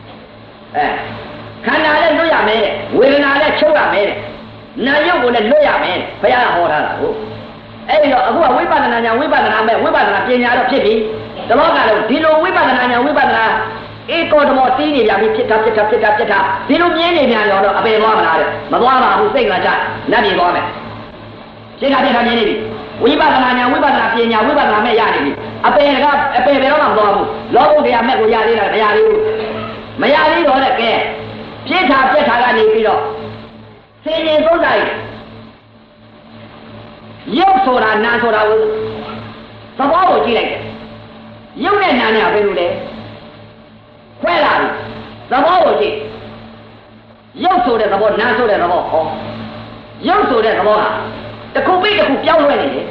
ခန္ဓာလည်းလွတ်ရမယ်တဲ့ဝေဒနာလည်းချုပ်ရမယ်တဲ့နာယုတ်ကိုလည်းလွတ်ရမယ်တဲ့ဘုရားကဟောထားတာဟုတ်အဲ့ဒီတော့အခုကဝိပဿနာညာဝိပဿနာမဲ့ဝိပဿနာပညာတော့ဖြစ်ပြီတလောကလုံးဒီလိုဝိပဿနာညာဝိပဿနာဧကောဓမောတီးနေပြန်ပြီဖြစ်တာဖြစ်တာဖြစ်တာဖြစ်တာဒီလိုမြင်နေပြန်တော့အပေသွားမလားတဲ့မသွားပါဘူးစိတ်ကကြနတ်ပြည်သွားမယ်ဖြစ်တာမြင်နေပြီဝဝိပဿနာဉာဏ်ဝိပဿနာပညာဝိပဿနာမဲ့ရနေပြီအပေဘယ်တော့မှမသွားဘူးလောကုတ္တရာမဲ့ကိုရသေးလားမရသေးဘူးမရသေးတော့တဲ့ကဲပြစ်ထားကနေပြီးတော့စင်ရင်သုံးတိုင်းရုပ်ဆိုတာနာဆိုတာကိုသဘောကိုကြည့်လိုက်တယ်ရုပ်နဲ့နာနဲ့ဘယ်လိုလဲခွဲလာပြီသဘောကိုကြည့်ရုပ်ဆိုတဲ့သဘောနာဆိုတဲ့သဘောဟောရုပ်ဆိုတဲ့သဘောကတစ်ခုပြီးတစ်ခုပြောင်းလဲနေတယ်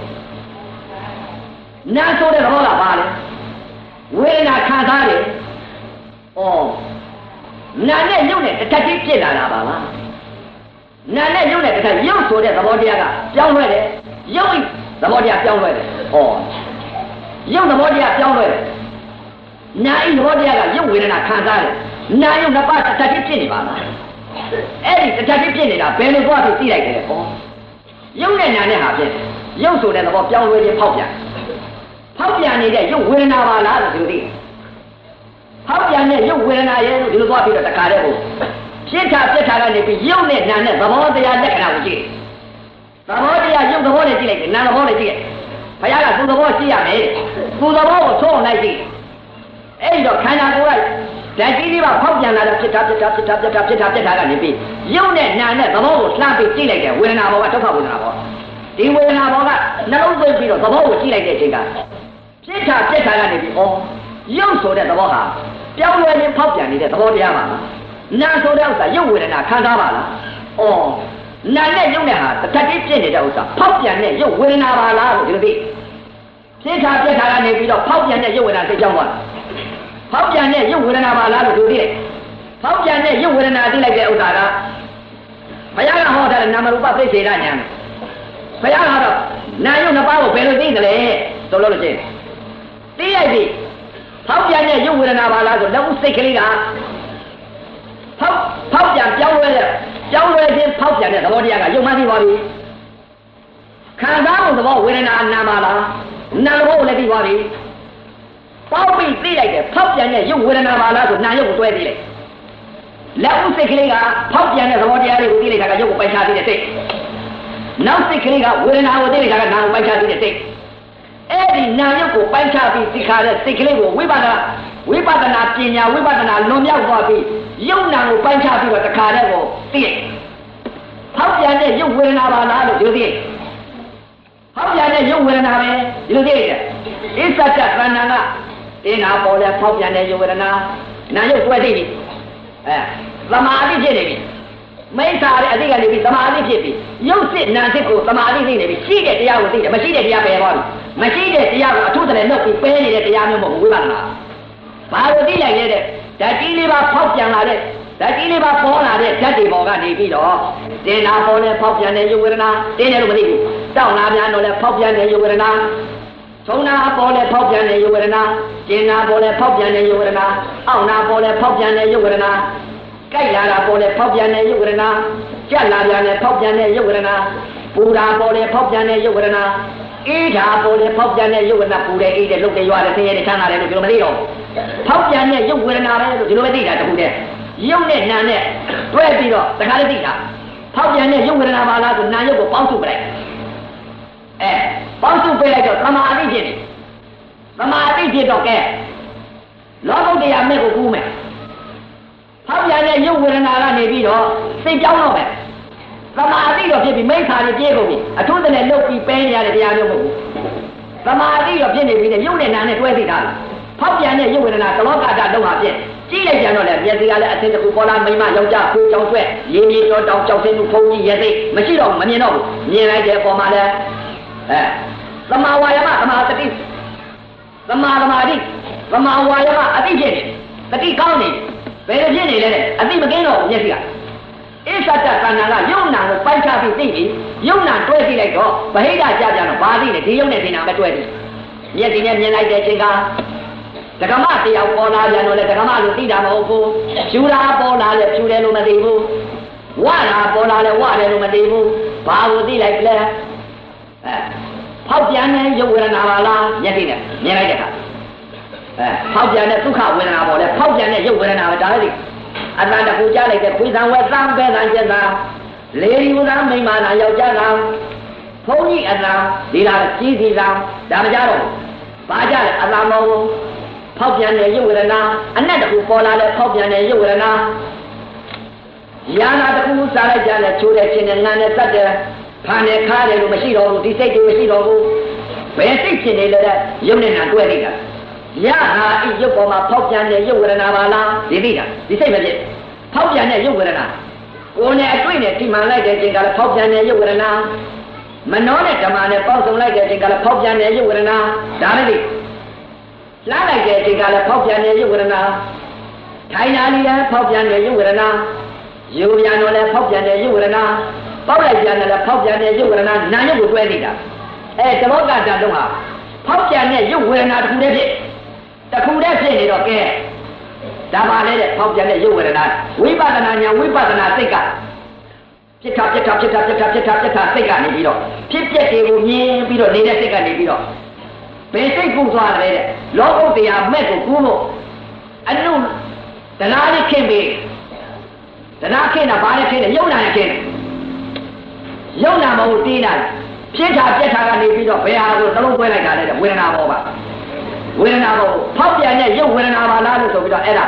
နာဆိုတဲ့သဘောကဘာလဲဝေဒနာခံစားတယ်ဩနာနဲ့ရုပ်နဲ့တစ်ထပ်ချင်းဖြစ်လာတာပါလားနာနဲ့ရုပ်နဲ့တစ်ထပ်ရုပ်ဆိုတဲ့သဘောတရားကပြောင်းလဲတယ်ရုပ်သဘောတရားပြောင်းလဲတယ်ဩရုပ်သဘောတရားပြောင်းလဲတယ်နာဤသဘောတရားကရုပ်ဝေဒနာခံစားတယ်နာရုပ်နှစ်ပါးတစ်ထပ်ချင်းဖြစ်နေပါလားအဲ့ဒီတစ်ထပ်ချင်းဖြစ်နေတာဘယ်လိုသွားပြီးသိလိုက်တယ်ဩရုပ်နဲ့နာနဲ့ဟာဖြစ်ရုပ်ဆိုတဲ့သဘောပြောင်းလဲခြင်းဖောက်ပြန်နေတဲ့ရုပ်ဝေဒနာပါလားလို့ဒီလိုသိဖောက်ပြန်တဲ့ရုပ်ဝေဒနာရဲ့လို့ဒီလိုသွားပြီးတော့တခါတည်းကိုပြစ်ထားကနေပြီးရုပ်နဲ့နာနဲ့သဘောတရားလက္ခဏာကိုကြည့်သဘောတရားရုပ်သဘောနဲ့ကြည့်လိုက်တယ်နာသဘောနဲ့ကြည့်ဘုရားကသူ့သဘောရှိရမယ်သူ့သဘောကိုသုံးလိုက်ကြည့်အဲ့ဒီတော့ခန္ဓာကိုယ်ကဓာတ်ကြီးလေးပါဖောက်ပြန်လာတာဖြစ်တာကနေပြီးရုပ်နဲ့နာနဲ့သဘောကိုလှမ်းပြီးကြည့်လိုက်တယ်ဝေဒနာဘောကဒုက္ခဝေဒနာဘောဒီဝေဒနာဘောကနှလုံးသွင်းပြီးတော့သဘောကိုကြည့်လိုက်တဲ့အချိန်ကပြစ်ထားကနေပြီးရုပ်ဆိုတဲ့သဘောဟာပြောင်းလဲခြင်းဖောက်ပြန်နေတဲ့သဘောတရားပါလားနာဆိုတဲ့ဥစ္စာရုပ်ဝေဒနာခံစားပါလားနာနဲ့ရုပ်နဲ့ဟာတစ်ထပ်ဖြစ်နေတဲ့ဥစ္စာဖောက်ပြန်တဲ့ရုပ်ဝေဒနာပါလားလို့ဒီလိုသိပြစ်ထားကနေပြီးတော့ဖောက်ပြန်တဲ့ရုပ်ဝေဒနာသိကြောင်းပါဖောက်ပြန်တဲ့ရုပ်ဝေဒနာပါလားလို့ဒီလိုသိလိုက်ဖောက်ပြန်တဲ့ရုပ်ဝေဒနာသိလိုက်တဲ့ဥစ္စာကဘုရားကဟောတဲ့နာမရူပသိစေရညာဘုရားကတော့နာယုတ်နှစ်ပါးကိုဘယ်လိုသိသလဲဆိုလို့ရှိရင်သိလိုက်ပြီဖောက်ပြန်တဲ့ရုပ်ဝေဒနာပါလားဆိုလက်ဦးစိတ်ကလေးကဖောက်ပြန်ပြောင်းလဲခြင်းဖောက်ပြန်တဲ့သဘောတရားကရုပ်မှသိပါပြီခံစားမှုသဘောဝေဒနာနာပါလားနာသဘောကိုလည်းသိပါပြီပေါက်ပြီးသိလိုက်တယ်ဖောက်ပြန်တဲ့ရုပ်ဝေဒနာပါလားဆိုနာရုပ်ကိုတွဲသိလိုက်လက်ဦးစိတ်ကလေးကဖောက်ပြန်တဲ့သဘောတရားတွေကိုသိလိုက်တာကရုပ်ကိုပိုက်ချသိတဲ့စိတ်နောက်စိတ်ကလေးကဝေဒနာကိုသိလိုက်တာကနာကိုပိုက်ချသိတဲ့စိတ်အဲ့ဒီနာရုပ်ကိုပိုက်ချပြီးသိခါတဲ့စိတ်ကလေးကိုဝိပဿနာပညာဝိပဿနာလွန်မြောက်သွားပြီးရုပ်နာကိုပိုက်ချပြီးတော့တခါတည်းကိုသိတယ်ဖောက်ပြန်တဲ့ရုပ်ဝေဒနာပါလားလို့ဒီလိုသိတယ်ဖောက်ပြန်တဲ့ရုပ်ဝေဒနာပဲဒီလိုသိတယ်ဣစ္ဆတသဏ္ဍာန်ကတင်းနာပေါ်လဲဖောက်ပြန်တဲ့ရုပ်ဝေဒနာနာရုပ်တွဲသိပြီသမာဓိဖြစ်နေပြီမိစ္ဆာရဲ့အသိကနေပြီးသမာဓိဖြစ်ပြီရုပ်စစ်နာစစ်ကိုသမာဓိသိနေပြီရှိတဲ့တရားကိုသိတယ်မရှိတဲ့တရားပယ်သွားပြီမရှိတဲ့တရားကိုအထုတည်းလုပ်ပြီးပယ်နေတဲ့တရားမျိုးမဟုတ်ဘူးဝိပဿနာဘာလို့သိလိုက်လဲတဲ့ဓာတ်ကြီးလေးပါဖောက်ပြန်လာတဲ့ဓာတ်ကြီးလေးပါပေါ်လာတဲ့ဓာတ်တွေပေါ်ကနေပြီးတော့တင်းနာပေါ်လဲဖောက်ပြန်တဲ့ရုပ်ဝေဒနာတင်းတယ်လို့မသိဘူးတောက်နာပြန်တော့လဲဖောက်ပြန်တဲ့ရုပ်ဝေဒနာသုံးနာပေါ်လဲဖောက်ပြန်တဲ့ရုပ်ဝေဒနာကျင်နာပေါ်လဲဖောက်ပြန်တဲ့ရုပ်ဝေဒနာအောက်နာပေါ်လဲဖောက်ပြန်တဲ့ရုပ်ဝေဒနာကြိုက်လာတာပေါ်လဲဖောက်ပြန်တဲ့ရုပ်ဝေဒနာကြက်လာပြန်လဲဖောက်ပြန်တဲ့ရုပ်ဝေဒနာပူတာပေါ်လဲဖောက်ပြန်တဲ့ရုပ်ဝေဒနာအေးတာပေါ်လဲဖောက်ပြန်တဲ့ရုပ်ဝေဒနာပူတယ်အေးတယ်လုတ်တယ်ရွာတယ်ဆင်းရဲတယ်ချမ်းသာတယ်လို့ဒီလိုမသိတော့ဖောက်ပြန်တဲ့ရုပ်ဝေဒနာပဲလို့ဒီလိုပဲသိတာတခုတည်းရုပ်နဲ့နာနဲ့တွဲပြီးတော့တခါလေးသိတာဖောက်ပြန်တဲ့ရုပ်ဝေဒနာပါလားဆိုနာရုပ်ကိုပေါင်းစုပလိုက်ပေါင်းစုပေးလိုက်တော့သမာဓိဖြစ်တယ်သမာဓိဖြစ်တော့ကဲလောကုတ္တရာမဲ့ကိုကူးမယ်ဖောက်ပြန်တဲ့ရုပ်ဝေဒနာကနေပြီးတော့စိတ်ပြောင်းတော့မယ်သမာဓိတော့ဖြစ်ပြီးမိစ္ဆာတွေပြေကုန်ပြီအထုတည်းနဲ့လုတ်ပြီးပဲနေရတဲ့တရားမျိုးမဟုတ်ဘူးသမာဓိတော့ဖြစ်နေပြီနဲ့ရုပ်နဲ့နာနဲ့တွဲသိတာဖောက်ပြန်တဲ့ရုပ်ဝေဒနာကလောကတာတော့ဟာဖြစ်ကြည့်လိုက်ကြတော့လေမျက်စိကလည်းအသင်တစ်ခုပေါ်လာမိမယောက်ျားကိုကြောင်ဆွဲရင်းကြီးကြောတောင်ကြောက်စင်းသူဖုံးကြီးရသိမရှိတော့မမြင်တော့ဘူးမြင်လိုက်တဲ့အပေါ်မှာလည်းသမာဝါယမသမာတတိသမာဓိသမာဝါယမအတိဖြစ်နေတတိကောင်းနေဘယ်လိုဖြစ်နေလဲတဲ့အတိမကင်းတော့ဘူးမျက်စိကဣစ္ဆတသဏ္ဍာန်ကယုံနာကိုပိုက်ချပြီးသိပြီယုံနာတွဲသိလိုက်တော့ဗဟိတကြပြန်တော့ဘာသိလဲဒီယုံနဲ့သိနာပဲတွဲသိမျက်စိနဲ့မြင်လိုက်တဲ့အချိန်ကဒကမတရားပေါ်လာပြန်တော့လေဒကမလို့သိတာမဟုတ်ဘူးဖြူလာပေါ်လာလေဖြူတယ်လို့မသိဘူးဝလာပေါ်လာလေဝတယ်လို့မသိဘူးဘာလို့သိလိုက်လဲဖောက်ပြန်တဲ့ယုတ်ဝေဒနာပါလားမျက်စိနဲ့မြင်လိုက်တဲ့အခါဖောက်ပြန်တဲ့ဒုက္ခဝေဒနာပေါ်လေဖောက်ပြန်တဲ့ယုတ်ဝေဒနာပဲဒါလည်းအတန်တကူကြားလိုက်တဲ့ခွေးသံဝဲသံပဲသံကျက်သံလေဒီဥသာမိမနာယောက်ျားကဘုန်းကြီးအလားဒီလားကြီးစီလားဒါမကြတော့ဘာကြလဲအလားမဟုတ်ဖောက်ပြန်တဲ့ယုတ်ဝေဒနာအနက်တခုပေါ်လာတဲ့ဖောက်ပြန်တဲ့ယုတ်ဝေဒနာယာနာတခုစားလိုက်ကြတဲ့ချိုးတဲ့ချင်းနဲ့ငန်းနဲ့စက်တဲ့ဖန်နဲ့ခါတယ်လို့မရှိတော့ဘူးဒီစိတ်တွေမရှိတော့ဘူးဘယ်စိတ်ဖြစ်နေလဲတဲ့ယုတ်နဲ့နာတွဲနေတာယဟာဤယုတ်ပေါ်မှာဖောက်ပြန်တဲ့ယုတ်ဝေဒနာပါလားဒီသိတာဒီစိတ်မဖြစ်ဖောက်ပြန်တဲ့ယုတ်ဝေဒနာကိုယ်နဲ့အတွေ့နဲ့ဒီမှန်လိုက်တဲ့ချိန်ကလည်းဖောက်ပြန်တဲ့ယုတ်ဝေဒနာမနှောနဲ့ဓမ္မနဲ့ပေါင်းစုံလိုက်တဲ့ချိန်ကလည်းဖောက်ပြန်တဲ့ယုတ်ဝေဒနာဒါလည်းဒီလှမ်းလိုက်တဲ့ချိန်ကလည်းဖောက်ပြန်တဲ့ယုတ်ဝေဒနာထိုင်နာလီလည်းဖောက်ပြန်တဲ့ယုတ်ဝေဒနာယူပြန်တော့လည်းဖောက်ပြန်တဲ့ယုတ်ဝေဒနာပေါက်လိုက်ပြန်တယ်လည်းဖောက်ပြန်တဲ့ယုတ်ဝေဒနာနာယုတ်ကိုတွဲနေတာတဘောကတန်တော့ဟာဖောက်ပြန်တဲ့ယုတ်ဝေဒနာတစ်ခုတည်းဖြစ်နေတော့ကဲဒါပါလေတဲ့ဖောက်ပြန်တဲ့ယုတ်ဝေဒနာဝိပဿနာဉာဏ်ဝိပဿနာစိတ်ကပြစ်တာစိတ်ကနေပြီးတော့ဖြစ်ပျက်တွေကိုမြင်ပြီးတော့နေတဲ့စိတ်ကနေပြီးတော့ဘယ်စိတ်ကူးသွားတယ်တဲ့လောကုတ္တရာမဲ့ကိုကူးဖို့အနုဒနာလေးခင်းပြီးဒနာခင်းတာဘာလဲခင်းတယ်ယုံနာနဲ့ခင်းတယ်ယုံနာမဟုတ်တင်းတာဖြစ်တာပြက်တာကနေပြီးတော့ဘယ်ဟာကိုနှလုံးသွင်းလိုက်တာလဲတဲ့ဝေဒနာဘောပါဝေဒနာဘောဖောက်ပြန်တဲ့ယုတ်ဝေဒနာပါလားလို့ဆိုပြီးတော့အဲ့ဒါ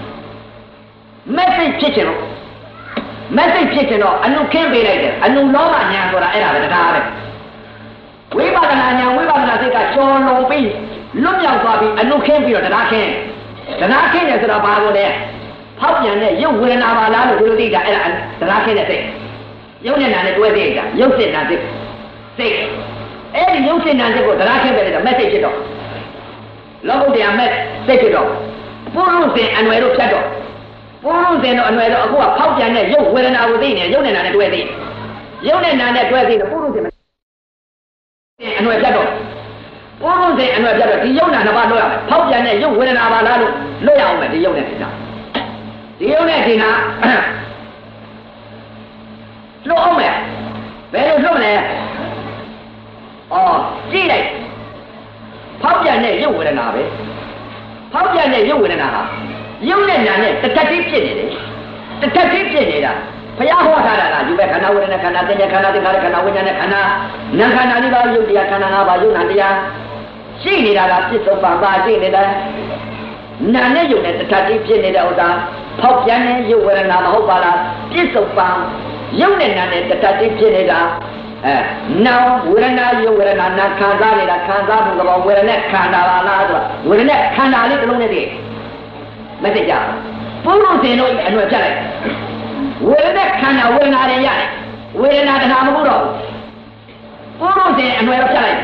message ဖြစ်ချင်တော့အနုခင်းပေးလိုက်တယ်အနုလောဘဉာဏ်ဆိုတာအဲ့ဒါပဲတရားပဲဝိပဿနာဉာဏ်ဝိပဿနာစိတ်ကကျော်လွန်ပြီးလွတ်မြောက်သွားပြီးအနုခင်းပြီးတော့တရားခင်းတယ်ဆိုတာဘာလို့လဲဖောက်ပြန်တဲ့ရုပ်ဝေဒနာပါလားလို့ဒီလိုသိတာအဲ့ဒါတရားခင်းတဲ့စိတ်ရုပ်နဲ့နာနဲ့တွဲသိတာရုပ်စိတ်နာစိတ်အဲ့ဒီရုပ်စိတ်နာစိတ်ကိုတရားခင်းပေးလိုက်တာ message ဖြစ်တော့လောကုတ္တရာမဲ့စိတ်ဖြစ်တော့ပုရုဇဉ်အနွယ်တို့ဖြတ်တော့ပုရုဇဉ်တို့အနွယ်တို့အခုကဖောက်ပြန်တဲ့ရုပ်ဝေဒနာကိုသိနေရုပ်နဲ့နာနဲ့တွဲသိရုပ်နဲ့နာနဲ့တွဲသိတော့ပုရုဇဉ်အနွယ်ဖြတ်တော့ပုရုဇဉ်အနွယ်ဖြတ်တော့ဒီရုပ်နာနှစ်ပါးလွတ်ရမယ်ဖောက်ပြန်တဲ့ရုပ်ဝေဒနာပါလားလို့လွတ်ရအောင်မယ်ဒီရုပ်နဲ့ဒီနာလွတ်အောင်မယ်ဘယ်လိုလွတ်မလဲကြည့်လိုက်ဖောက်ပြန်တဲ့ရုပ်ဝေဒနာပဲဖောက်ပြန်တဲ့ရုပ်ဝေဒနာဟာရုပ်နဲ့နာနဲ့တထတိဖြစ်နေတယ်တထတိဖြစ်နေတာဘုရားဟောထားတာကယူပဲခန္ဓာဝေဒနာခန္ဓာသင်္ညာခန္ဓာသင်္ခါရခန္ဓာဝိညာဉ်နဲ့ခန္ဓာနာခန္ဓာလေးပါးရုပ်တရားခန္ဓာ၅ပါးရုပ်နာတရားရှိနေတာကပြစ္ဆုတ်ပံပါရှိနေတာနာနဲ့ရုပ်နဲ့တထတိဖြစ်နေတဲ့ဥစ္စာဖောက်ပြန်တဲ့ရုပ်ဝေဒနာမဟုတ်ပါလားပြစ္ဆုတ်ပံရုပ်နဲ့နာနဲ့တထတိဖြစ်နေတာနာဝေဒနာယုတ်ဝေဒနာနာခံစားနေတာခံစားမှုကဘောဝေဒနာခန္ဓာပါလားဆိုတာဝေဒနာခန္ဓာလေးတစ်လုံးနဲ့တည်းမသိကြပုရုဇဉ်တို့အနွယ်ဖြတ်လိုက်ဝေဒနာခန္ဓာဝေဒနာတွေရတယ်ဝေဒနာတရားမဟုတ်တော့ပုရုဇဉ်အနွယ်ဖြတ်လိုက်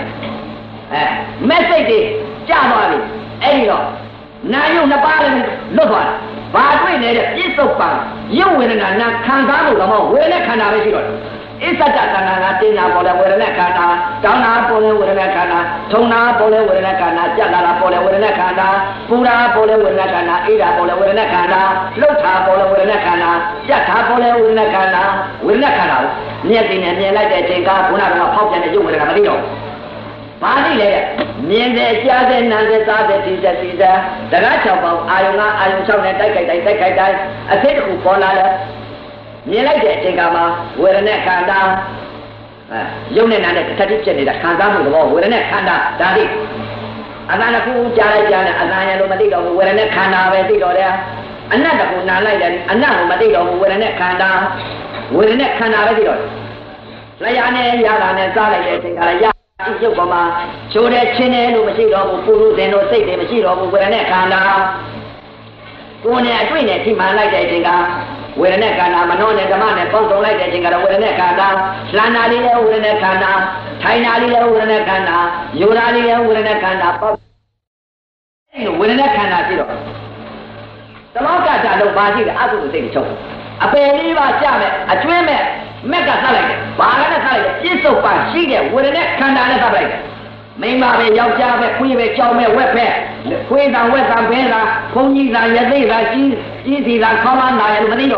message တွေကြာသွားပြီအဲ့ဒီတော့နာယုတ်နှစ်ပါးလည်းလွတ်သွားတာဘာတွေ့နေတဲ့ပြစ္ဆုတ်ပံရုပ်ဝေဒနာနာခံစားမှုကဘောဝေဒနာခန္ဓာပဲရှိတော့ဣစ္ဆတခန္ဓာကတင်းနာပေါ်တဲ့ဝေဒနာခန္ဓာတောင်းနာပေါ်တဲ့ဝေဒနာခန္ဓာထုံနာပေါ်တဲ့ဝေဒနာခန္ဓာကြက်လာတာပေါ်တဲ့ဝေဒနာခန္ဓာပူရာပေါ်တဲ့ဝေဒနာခန္ဓာအေးတာပေါ်တဲ့ဝေဒနာခန္ဓာလှုပ်တာပေါ်တဲ့ဝေဒနာခန္ဓာကြက်တာပေါ်တဲ့ဝေဒနာခန္ဓာကိုမျက်စိနဲ့မြင်လိုက်တဲ့အချိန်ကခုနကဖောက်ပြန်တဲ့ရုပ်ဝေဒနာမသိတော့ဘာသိလဲမြင်တယ်ကြားတယ်နားတယ်စားတယ်ဒီစက်တကား6ပေါင်းအာယုံ6နဲ့တိုက်ခိုက်တိုင်းအဖြစ်တစ်ခုပေါ်လာတယ်မြင်လိုက်တဲ့အချိန်ကမှဝေဒနာခန္ဓာရုပ်နဲ့နာနဲ့တထတိဖြစ်နေတာခံစားမှုသဘောဝေဒနာခန္ဓာဒါသိအနာတစ်ခုကြားလိုက်ကြတယ်အနာရလို့မသိတော့ဘူးဝေဒနာခန္ဓာပဲသိတော့တယ်အနတ်တစ်ခုနာလိုက်တယ်အနတ်ကိုမသိတော့ဘူးဝေဒနာခန္ဓာပဲသိတော့လျာနဲ့ရတာနဲ့စားလိုက်တဲ့အချိန်ကလည်းရုပ်ပေါ်မှာချိုးတဲ့ချင်းတယ်လို့မရှိတော့ဘူးပုရုဇဉ်တို့စိတ်တွေမရှိတော့ဘူးဝေဒနာခန္ဓာကိုယ်နဲ့အတွေ့နဲ့ထိမှန်လိုက်တဲ့အချိန်ကဝေဒနာခန္ဓာမနောနဲ့ဓမ္မနဲ့ပေါင်းစုံလိုက်တဲ့အချိန်ကတော့ဝေဒနာခန္ဓာလှမ်းနာလေးလည်းဝေဒနာခန္ဓာထိုင်နာလေးလည်းဝေဒနာခန္ဓာယူနာလေးလည်းဝေဒနာခန္ဓာပေါ့အဲ့လိုဝေဒနာခန္ဓာရှိတော့သလောကဓာတ်လုံးပါရှိတယ်အကုသိုလ်စိတ်ချုပ်အပယ်လေးပါကြမယ်အကျွင်းမဲ့မက်ကသတ်လိုက်တယ်ဘာကနဲ့သတ်လိုက်တယ်ပြစ္ဆုတ်ပါရှိတဲ့ဝေဒနာခန္ဓာနဲ့သတ်လိုက်တယ်မိန်းမပဲယောက်ျားပဲခွေးပဲကြောင်ပဲဝက်ပဲခွေးသာဝက်သာဘဲသာဘုံကြီးသာရသိသာကြီးစီသာခေါင်းလာရလို့မသိတော့ဘူး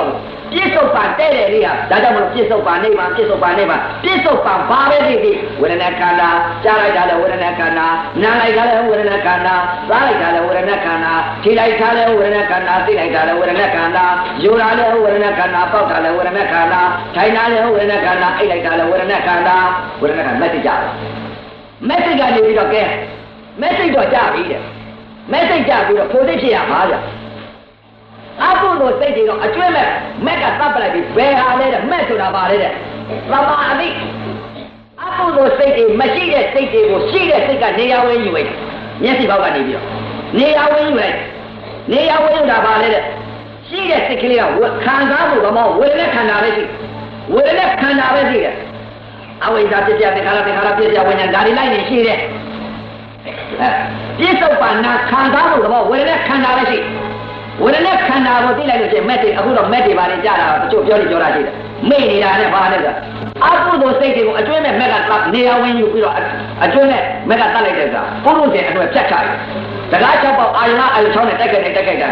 ပြစ္ဆုတ်ပန်တဲ့တဲ့လေးဟာဒါကြောင့်မလို့ပြစ္ဆုတ်ပန်နေပါပြစ္ဆုတ်ပန်နေပါပြစ္ဆုတ်ပန်ဘာပဲဖြစ်ဖြစ်ဝေဒနာခန္ဓာကြားလိုက်တာလည်းဝေဒနာခန္ဓာနားလိုက်တာလည်းဝေဒနာခန္ဓာစားလိုက်တာလည်းဝေဒနာခန္ဓာထိလိုက်တာလည်းဝေဒနာခန္ဓာသိလိုက်တာလည်းဝေဒနာခန္ဓာယူတာလည်းဝေဒနာခန္ဓာပေါက်တာလည်းဝေဒနာခန္ဓာထိုင်တာလည်းဝေဒနာခန္ဓာအိတ်လိုက်တာလည်းဝေဒနာခန္ဓာဝေဒနာခန္ဓာမက်ဆေ့ကြတယ်မက်ဆေ့ကနေပြီးတော့ကဲမက်ဆေ့တော့ကြပြီတဲ့မက်ဆေ့ကြပြီးတော့ဖိုသိဖြစ်ရမှာကြအကုသိုလ်စိတ်တွေတော့အကျွဲ့မဲ့မက်ကတပ်ပလိုက်ပြီးဘယ်ဟာလဲတဲ့မက်ဆိုတာပါလေတဲ့သမာအသိအကုသိုလ်စိတ်တွေမရှိတဲ့စိတ်တွေကိုရှိတဲ့စိတ်ကနေရာဝင်းယူလိုက်မျက်စိဘောက်ကနေပြီးတော့နေရာဝင်းယူလိုက်နေရာဝင်းယူတာပါလေတဲ့ရှိတဲ့စိတ်ကလေးကခံစားမှုတော့မဟုတ်ဝေဒနာခန္ဓာပဲရှိဝေဒနာခန္ဓာပဲရှိတယ်အဝိဇ္ဇာပြည့်ပြည့်သင်္ခါရပြည့်ပြည့်ဝိညာဉ်ဒါတွေလိုက်နေရှိတဲ့ပြစ္ဆုတ်ပန်နာခံစားမှုတော့ဝေဒနာခန္ဓာပဲရှိဝေဒနာခန္ဓာကိုသိလိုက်လို့ချင်းမက်တွေအခုတော့မက်တွေပါနေကြတာတချို့ပြောနေကြတာရှိတယ်မိတ်နေတာနဲ့ဘာနဲ့ဆိုတာအကုသိုလ်စိတ်တွေကိုအကျွမ်းနဲ့မက်ကနေရာဝင်ယူပြီးတော့အကျွမ်းနဲ့မက်ကတတ်လိုက်တဲ့ကပုရုษရဲ့အတွက်ဖြတ်ချတယ်တကား၆ပေါက်အာယုံအာယုံ6နဲ့တက်ခဲ့တာ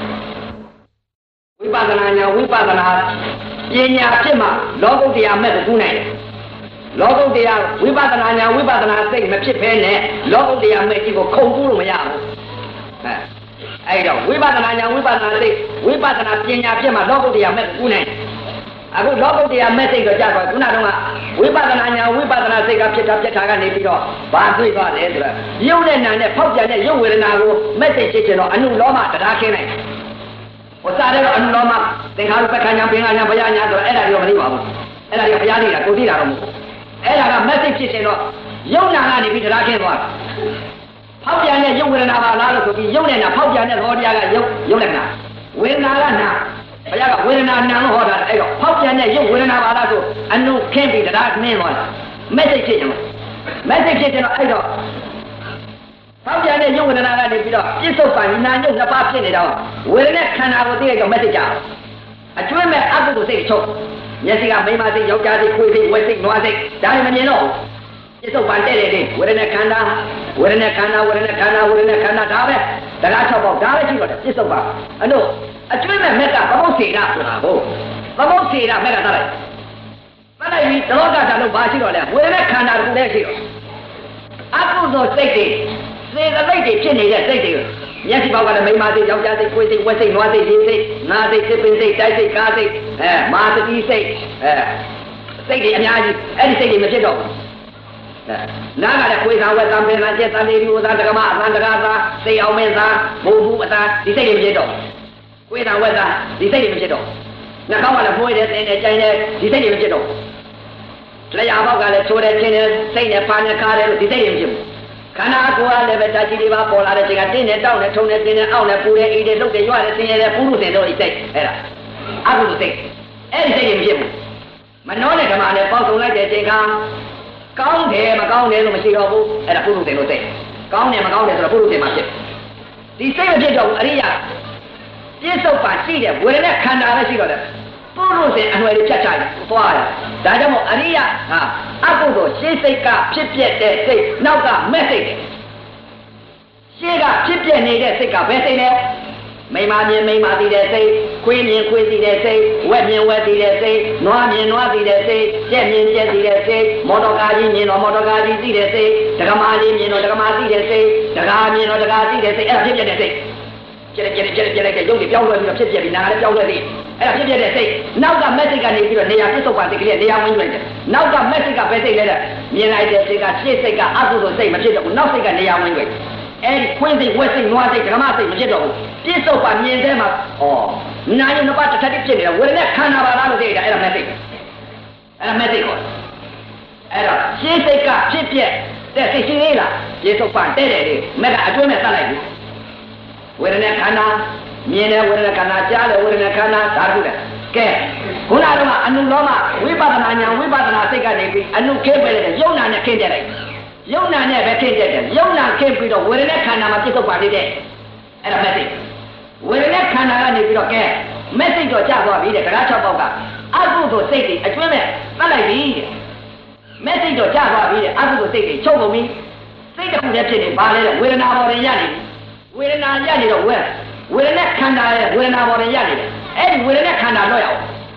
ဝိပဿနာညာဝိပဿနာပညာဖြစ်မှလောကုတ္တရာမက်ကိုကူးနိုင်တယ်လောကုတ္တရာဝိပဿနာညာဝိပဿနာစိတ်မဖြစ်ဘဲနဲ့လောကုတ္တရာမက်ကြီးကိုခုံကူးလို့မရဘူးအဲ့တော့ဝိပဿနာညာဝိပဿနာစိတ်ဝိပဿနာပညာဖြစ်မှလောကုတ္တရာမက်ကူးနိုင်အခုလောကုတ္တရာမက်စိတ်တော့ကြာသွားခုနကတော့ဝိပဿနာညာဝိပဿနာစိတ်ကဖြစ်တာကနေပြီးတော့ဘာတွေ့သွားလဲဆိုတော့ရုပ်နဲ့နာနဲ့ဖောက်ပြန်တဲ့ရုပ်ဝေဒနာကိုမက်စိတ်ဖြစ်ချင်တော့အနုလောမတရားခင်းနိုင်ဟိုစားတဲ့တော့အနုလောမသင်္ခါရုပ္ပခဏညာပင်ညာဘယညာဆိုတော့အဲ့ဒါတွေတော့မသိပါဘူးအဲ့ဒါတွေကဘုရားနေတာကိုသိတာတော့မဟုတ်ဘူးအဲ့ဒါကမက်စိတ်ဖြစ်ချင်တော့ရုပ်နာကနေပြီးတရားခင်းသွားတာဖောက်ပြန်တဲ့ရုပ်ဝေဒနာပါလားလို့ဆိုပြီးရုပ်နဲ့နာဖောက်ပြန်တဲ့ဟောတရားကရုပ်နဲ့နာဝေဒနာကနာဘုရားကဝေဒနာနာလို့ဟောတာအဲ့တော့ဖောက်ပြန်တဲ့ရုပ်ဝေဒနာပါလားဆိုအနုခင်းပြီးတရားနှင်းသွားတာမက်စိတ်ဖြစ်ချင်တော့အဲ့တော့ဖောက်ပြန်တဲ့ရုပ်ဝေဒနာကနေပြီးတော့ပြစ္ဆုတ်ပန်နာညုတ်နှစ်ပါးဖြစ်နေတော့ဝေဒနာခန္ဓာကိုသိရတော့မက်စိတ်ကြအကျွမ်းမဲ့အကုသိုလ်စိတ်ချုပ်မျက်စိကမိမစိတ်ယောက်ျားစိတ်ခွေးစိတ်ဝက်စိတ်နွားစိတ်ဒါတွေမမြင်တော့ပြစ္ဆုတ်ပန်တဲ့တဲ့ဝေဒနာခန္ဓာဝေဒနာခန္ဓာဒါပဲတရား၆ပေါက်ဒါပဲရှိတော့တယ်ပြစ္ဆုတ်ပန်အလို့အကျွမ်းမဲ့မက်ကသမုတ်စေတာဆိုတာကိုသမုတ်စေတာမက်ကတတ်လိုက်ပြီးသဘောကတာလို့ဘာရှိတော့လဲဝေဒနာခန္ဓာတူလည်းရှိတော့အကုသိုလ်စိတ်တွေစေတသိက်တွေဖြစ်နေတဲ့စိတ်တွေမျက်စိပေါက်ကလည်းမိမစိတ်ယောက်ျားစိတ်ကိုယ်စိတ်ဝက်စိတ်နွားစိတ်လေးစိတ်ငါစိတ်သစ်ပင်စိတ်တိုက်စိတ်ကားစိတ်မာသတိစိတ်စိတ်တွေအများကြီးအဲ့ဒီစိတ်တွေမဖြစ်တော့ဘူးနားကလည်းကိုယ်သာဝက်သံပင်သာကျက်သံလေးဒီဥသာတက္ကမအသံတကားသာစိတ်အောင်မင်းသာဘူဘူးအသာဒီစိတ်တွေမဖြစ်တော့ကိုယ်သာဝက်သာဒီစိတ်တွေမဖြစ်တော့နှာခေါင်းကလည်းဖွေးတယ်တင်းတယ်ကြိုင်တယ်ဒီစိတ်တွေမဖြစ်တော့လျှာပေါက်ကလည်းချိုးတယ်ချင်းတယ်စိတ်နဲ့ဖာနဲ့ခါတယ်လို့ဒီစိတ်တွေမဖြစ်ဘူးခန္ဓာကိုယ်ကလည်းပဲဓာတ်ကြီးတွေပါပေါ်လာတဲ့ချိန်ကတင်းနဲ့တောက်နဲ့ထုံနဲ့တင်းနဲ့အောက်နဲ့ပူတယ်အေးတယ်လှုပ်တယ်ရွရတယ်ဆင်းရဲတယ်ပုရုษတွေတော့ဒီစိတ်အဲ့ဒါအကုသိုလ်စိတ်အဲ့ဒီစိတ်တွေမဖြစ်ဘူးမနှောနဲ့ဓမ္မနဲ့ပေါက်ဆုံးလိုက်တဲ့ချိန်ကကောင်းတယ်မကောင်းတယ်လို့မရှိတော့ဘူးအဲ့ဒါပုရုษတွေလို့စိတ်ကောင်းတယ်မကောင်းတယ်ဆိုတော့ပုရုษတွေမှာဖြစ်ဒီစိတ်မဖြစ်တော့ဘူးအရိယာပြစ္ဆုတ်ပါရှိတယ်ဝေဒနာခန္ဓာပဲရှိတော့တယ်ပုရုษတွေအနှွယ်တွေဖြတ်ချတယ်သွားတယ်ဒါကြောင့်မို့အရိယဟာအကုသိုလ်ရှေးစိတ်ကဖြစ်ပြတဲ့စိတ်နောက်ကမဲ့စိတ်တယ်ရှေးကဖြစ်ပြနေတဲ့စိတ်ကဘယ်စိတ်လဲမိမမြင်မိမသိတဲ့စိတ်ခွေးမြင်ခွေးသိတဲ့စိတ်ဝက်မြင်ဝက်သိတဲ့စိတ်နွားမြင်နွားသိတဲ့စိတ်ကြက်မြင်ကြက်သိတဲ့စိတ်မော်တော်ကားကြီးမြင်တော့မော်တော်ကားကြီးသိတဲ့စိတ်ဒကမာကြီးမြင်တော့ဒကမာသိတဲ့စိတ်ဒကာမြင်တော့ဒကာသိတဲ့စိတ်အဲ့ဒါဖြစ်ပြတဲ့စိတ်ကျက်လိုက်တဲ့ရုပ်တွေပြောင်းလဲပြီးတော့ဖြစ်ပြပြီးနာလည်းပြောင်းလဲသေးအဲ့ဒါဖြစ်ပြတဲ့စိတ်နောက်ကမက်ဆေ့ကနေပြီးတော့နေရာပြစ္ဆုတ်ပါစိတ်ကလေးနေရာဝင်ကျွလိုက်တယ်နောက်ကမက်ဆေ့ကပဲစိတ်လဲတဲ့မြင်လိုက်တဲ့စိတ်ကရှေ့စိတ်ကအကုသိုလ်စိတ်မဖြစ်တော့ဘူးနောက်စိတ်ကနေရာဝင်ကျွလိုက်အဲ့ဒီခွင်းစိတ်ဝက်စိတ်နွားစိတ်ဓမ္မစိတ်မဖြစ်တော့ဘူးပြစ္ဆုတ်ပါမြင်တဲ့မှာနာယုံနှစ်ပါးတစ်ထပ်ဖြစ်နေတာဝေဒနာခန္ဓာပါလားလို့သိတာအဲ့ဒါမက်ဆေ့ခေါ်အဲ့တော့ရှေ့စိတ်ကဖြစ်ပြတဲ့စိတ်ရှိသေးလားပြစ္ဆုတ်ပါတဲ့တယ်မက်ကအကျွမ်းမဲ့သတ်လိုက်ပြီဝေဒနာခန္ဓာမြင်တဲ့ဝေဒနာခန္ဓာကြားတဲ့ဝေဒနာခန္ဓာဒါတခုတည်းကဲခုနကအနုလောမဝိပဿနာဉာဏ်ဝိပဿနာစိတ်ကနေပြီးအနုခင်းပဲတဲ့ယုံနာနဲ့ခင်းတဲ့လိုက်ယုံနာနဲ့ပဲခင်းတဲ့တယ်ယုံနာခင်းပြီးတော့ဝေဒနာခန္ဓာမှာပြစ္ဆုတ်ပါသေးတယ်အဲ့ဒါမက်စိတ်ဝေဒနာခန္ဓာကနေပြီးတော့ကဲမက်စိတ်တော့ကြာသွားပြီတဲ့တရား၆ပေါက်ကအကုသိုလ်စိတ်တွေအကျွမ်းမဲ့သတ်လိုက်ပြီတဲ့မက်စိတ်တော့ကြာသွားပြီတဲ့အကုသိုလ်စိတ်တွေချုပ်ကုန်ပြီစိတ်တစ်ခုတည်းဖြစ်နေပါလေတဲ့ဝေဒနာပေါ်ရင်ရနေပြီဝေဒနာရနေတော့ဝေဒနာခန္ဓာရဲ့ဝေဒနာပေါ်ရင်ရနေတယ်အဲ့ဒီဝေဒနာခန္ဓာတော့ရအောင်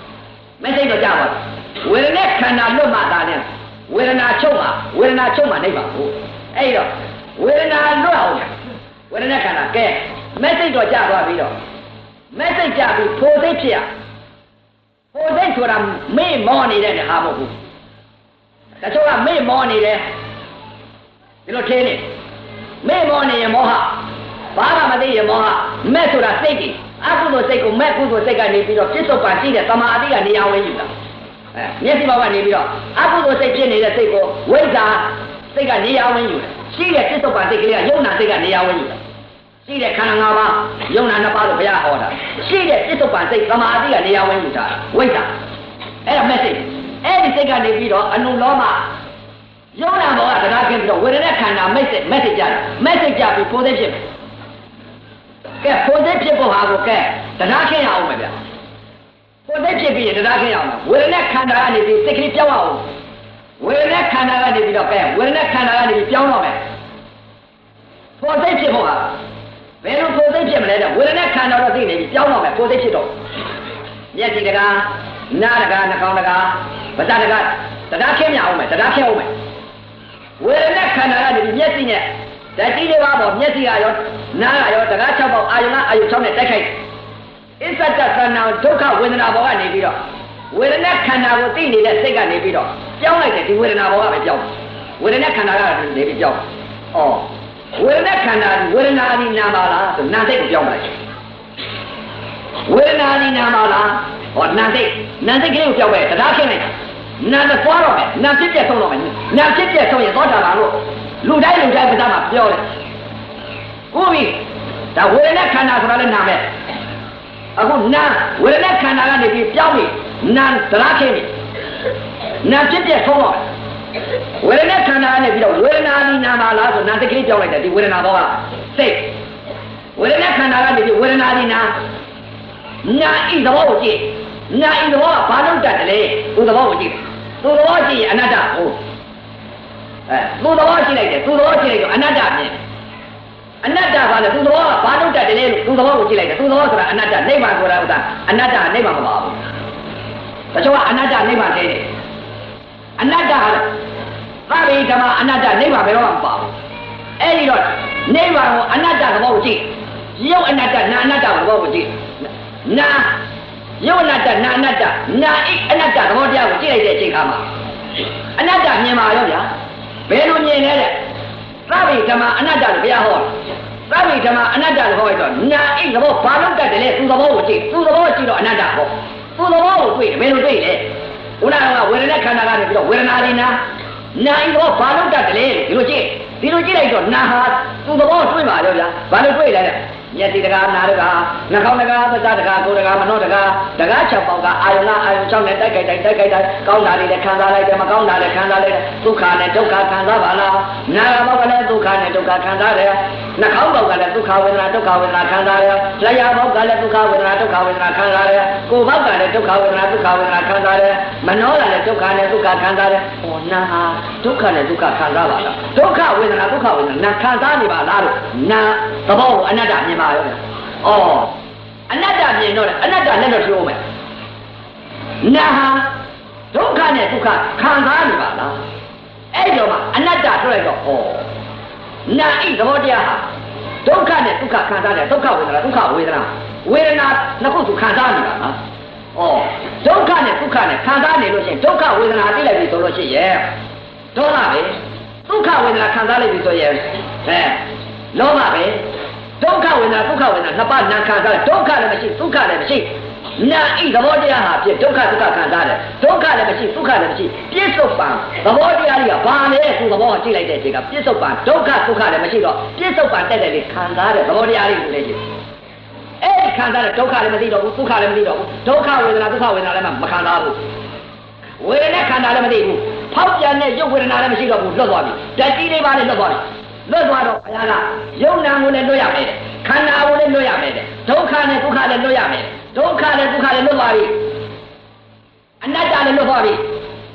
စိတ်တော့ကြပါဝေဒနာခန္ဓာလွတ်မှသာနဲ့ဝေဒနာချုပ်မှနိဗ္ဗာန်ကိုအဲ့တော့ဝေဒနာလွတ်အောင်ဝေဒနာခန္ဓာကဲမစိတ်တော့ကြသွားပြီးတော့မစိတ်ကြပြီးဖိုစိတ်ဖြစ်ရဖိုစိတ်ဆိုတာမေ့မောနေတဲ့ဟာမဟုတ်ဘူးတချို့ကမေ့မောနေတယ်ဒီလိုထင်းနေမေ့မောနေရင်မောဟဘာမှမသိရင်မောဟမဲ့ဆိုတာစိတ်ကြီးအကုသိုလ်စိတ်ကိုမဲ့ကုသိုလ်စိတ်ကနေပြီးတော့ပြစ္ဆုတ်ပန်ကြည့်တဲ့သမာအတိကနေရာဝင်ယူတာမျက်စိဘောက်ကနေပြီးတော့အကုသိုလ်စိတ်ဖြစ်နေတဲ့စိတ်ကိုဝိဇ္ဇာစိတ်ကနေရာဝင်ယူတယ်ရှိတဲ့ပြစ္ဆုတ်ပန်စိတ်ကလေးကယုံနာစိတ်ကနေရာဝင်ယူတာရှိတဲ့ခန္ဓာ၅ပါးယုံနာ၂ပါးလို့ဘုရားဟောတာရှိတဲ့ပြစ္ဆုတ်ပန်စိတ်သမာအတိကနေရာဝင်ယူတာဝိဇ္ဇာအဲ့ဒါမဲ့စိတ်အဲ့ဒီစိတ်ကနေပြီးတော့အနုလောမယုံနာဘောကတရားခင်းပြီးတော့ဝေဒနာခန္ဓာမက်ဆေ့ကြတယ်မက်ဆေ့ကြပြီးဖိုးသိဖြစ်ကဲဖိုးသိဖြစ်ဖို့ဟာကိုကဲတရားခင်းရအောင်မယ်ဗျဖိုးသိဖြစ်ပြီးရင်တရားခင်းရအောင်ဝေဒနာခန္ဓာကနေပြီးစိတ်ကလေးပြောင်းအောင်ဝေဒနာခန္ဓာကနေပြီးတော့ကဲဝေဒနာခန္ဓာကနေပြီးပြောင်းတော့မယ်ဖိုးသိဖြစ်ဖို့ဟာဘယ်လိုဖိုးသိဖြစ်မလဲတဲ့ဝေဒနာခန္ဓာတော့သိနေပြီပြောင်းတော့မယ်ဖိုးသိဖြစ်တော့မျက်စိတကားနားတကားနှာခေါင်းတကားပါးစပ်တကားတရားခင်းရအောင်မယ်တရားခင်းအောင်မယ်ဝေဒနာခန္ဓာကနေပြီးမျက်စိနဲ့ဓာတ်ကြီးလေးပါပေါ့မျက်စိကရောနားကရောတကား6ပေါက်အာယုံ6နဲ့တိုက်ခိုက်အစ္ဆတသဏ္ဍာန်ဒုက္ခဝေဒနာဘောကနေပြီးတော့ဝေဒနာခန္ဓာကိုသိနေတဲ့စိတ်ကနေပြီးတော့ပြောင်းလိုက်တယ်ဒီဝေဒနာဘောကပဲပြောင်းဝေဒနာခန္ဓာကနေပြီးပြောင်းဩဝေဒနာခန္ဓာဝေဒနာဒီနာပါလားဆိုနာစိတ်ကိုပြောင်းလိုက်ဝေဒနာဒီနာပါလားဟောနာစိတ်ကလေးကိုပြောင်းပဲတရားခင်းလိုက်နာနဲ့သွားတော့မယ်နာဖြစ်ပြက်ဆုံးတော့မယ်နာဖြစ်ပြက်ဆုံးရင်သောတာပန်လို့လူတိုင်းပါးမှာပြောတယ်ကိုပြီဒါဝေဒနာခန္ဓာဆိုတာလည်းနာမယ်အခုနာဝေဒနာခန္ဓာကနေပြီးပြောင်းပြီနာတရားခင်းပြီနာဖြစ်ပြက်ဆုံးတော့ဝေဒနာခန္ဓာကနေပြီးတော့ဝေဒနာဒီနာမှာလားဆိုနာတကလေးပြောင်းလိုက်တယ်ဒီဝေဒနာဘောကစိတ်ဝေဒနာခန္ဓာကနေပြီးဝေဒနာဒီနာဤသဘောကိုကြည့်နာဤသဘောကဘာလို့တတ်တယ်လဲသူသဘောကိုကြည့်သူသဘောကြည့်ရင်အနတ္တဟုတ်သူသဘောကြည့်လိုက်တယ်သူသဘောကြည့်လိုက်တော့အနတ္တမြင်အနတ္တဘာလဲသူသဘောကဘာလို့တတ်တယ်လဲသူသဘောကိုကြည့်လိုက်တယ်သူသဘောဆိုတာအနတ္တနိဗ္ဗာန်ဆိုတာဥစ္စာအနတ္တနိဗ္ဗာန်မပါဘူးတချို့ကအနတ္တနိဗ္ဗာန်သိတယ်အနတ္တသဗ္ဗေဓမ္မအနတ္တနိဗ္ဗာန်ဘယ်တော့မှမပါဘူးအဲ့ဒီတော့နိဗ္ဗာန်ကိုအနတ္တသဘောကိုကြည့်ရုပ်အနတ္တနာအနတ္တသဘောကိုကြည့်နာရုပ်အနတ္တနာအနတ္တနာအိအနတ္တသဘောတရားကိုကြည့်လိုက်တဲ့အချိန်ခါမှာအနတ္တမြင်ပါရောဗျာဘယ်လိုမြင်လဲတဲ့သဗ္ဗေဓမ္မအနတ္တလို့ဘုရားဟောသဗ္ဗေဓမ္မအနတ္တလို့ဟောရတော့နာအိသဘောဘာလို့တတ်တယ်လဲသူသဘောကိုကြည့်သူသဘောကြည့်တော့အနတ္တဟောသူသဘောကိုတွေ့တယ်ဘယ်လိုတွေ့လဲဥနာကဝေဒနာခန္ဓာကနေပြီးတော့ဝေဒနာဒီနာအိသဘောဘာလို့တတ်တယ်လဲဒီလိုကြည့်လိုက်တော့နာဟာသူသဘောတွေ့ပါရောဗျာဘာလို့တွေ့လဲတဲ့မျက်စိတကားနာတကားနှာခေါင်းတကားပါးစပ်တကားကိုယ်တကားမနှောတကား6ပေါက်ကအာယုံ6နဲ့တိုက်ကောင်းတာတွေလည်းခံစားလိုက်တယ်မကောင်းတာလည်းခံစားလိုက်တယ်ဒုက္ခနဲ့ဒုက္ခခံစားပါလားနာဂဘောကလည်းဒုက္ခနဲ့ဒုက္ခခံစားတယ်နှာခေါင်းဘောကလည်းဒုက္ခဝေဒနာခံစားတယ်လျှာဘောကလည်းဒုက္ခဝေဒနာခံစားတယ်ကိုယ်ဘောကလည်းဒုက္ခဝေဒနာခံစားတယ်မနှောကလည်းဒုက္ခနဲ့ဒုက္ခခံစားတယ်ဟောနာဟာဒုက္ခနဲ့ဒုက္ခခံစားပါလားဒုက္ခဝေဒနာနာခံစားနေပါလားလို့နာသဘောကိုအနတ္တမြင်ပါရောဩအနတ္တမြင်တော့အနတ္တနဲ့တော့ပြောမယ်နာဟာဒုက္ခနဲ့ဒုက္ခခံစားနေပါလားအဲ့တော့မှအနတ္တဆိုလိုက်တော့ဩနာဤသဘောတရားဟာဒုက္ခနဲ့ဒုက္ခခံစားတယ်ဒုက္ခဝေဒနာနှစ်ခုသူခံစားနေတာနော်ဒုက္ခနဲ့ဒုက္ခနဲ့ခံစားနေလို့ရှိရင်ဒုက္ခဝေဒနာသိလိုက်ပြီဆိုလို့ရှိရင်ဒေါသပဲဒုက္ခဝေဒနာခံစားလိုက်ပြီဆိုရင်လောဘပဲဒုက္ခဝေဒနာနှစ်ပါးနာခံစားတယ်ဒုက္ခလည်းမရှိဒုက္ခလည်းမရှိနာဤသဘောတရားဟာဖြစ်ဒုက္ခခံစားတယ်ဒုက္ခလည်းမရှိဒုက္ခလည်းမရှိပြစ္ဆုတ်ပံသဘောတရားကြီးကဘာလဲသူသဘောကိုကြည့်လိုက်တဲ့အချိန်ကပြစ္ဆုတ်ပံဒုက္ခလည်းမရှိတော့ပြစ္ဆုတ်ပံတက်တယ်လေခံစားတဲ့သဘောတရားလေးကိုလည်းကြည့်အဲ့ခံစားတဲ့ဒုက္ခလည်းမသိတော့ဘူးဒုက္ခလည်းမသိတော့ဘူးဒုက္ခဝေဒနာလည်းမခံစားဘူးဝေဒနာခန္ဓာလည်းမသိဘူးဖောက်ပြန်တဲ့ရုပ်ဝေဒနာလည်းမရှိတော့ဘူးလွတ်သွားပြီဓာတ်ကြီးလေးပါးလည်းလွတ်သွားပြီလွတ်သွားတော့ဘုရားကယုံနာကိုလည်းလွတ်ရမယ်တဲ့ခန္ဓာကိုလည်းလွတ်ရမယ်တဲ့ဒုက္ခနဲ့ဒုက္ခလည်းလွတ်ရမယ်ဒုက္ခနဲ့ဒုက္ခလည်းလွတ်သွားပြီအနတ္တလည်းလွတ်သွားပြီ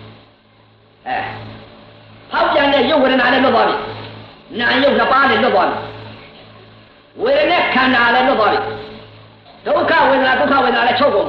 ဖောက်ပြန်တဲ့ရုပ်ဝေဒနာလည်းလွတ်သွားပြီနာယုတ်နှစ်ပါးလည်းလွတ်သွားပြီဝေဒနာခန္ဓာလည်းလွတ်သွားပြီဒုက္ခဝေဒနာလည်းချုပ်ကုန်ပြီ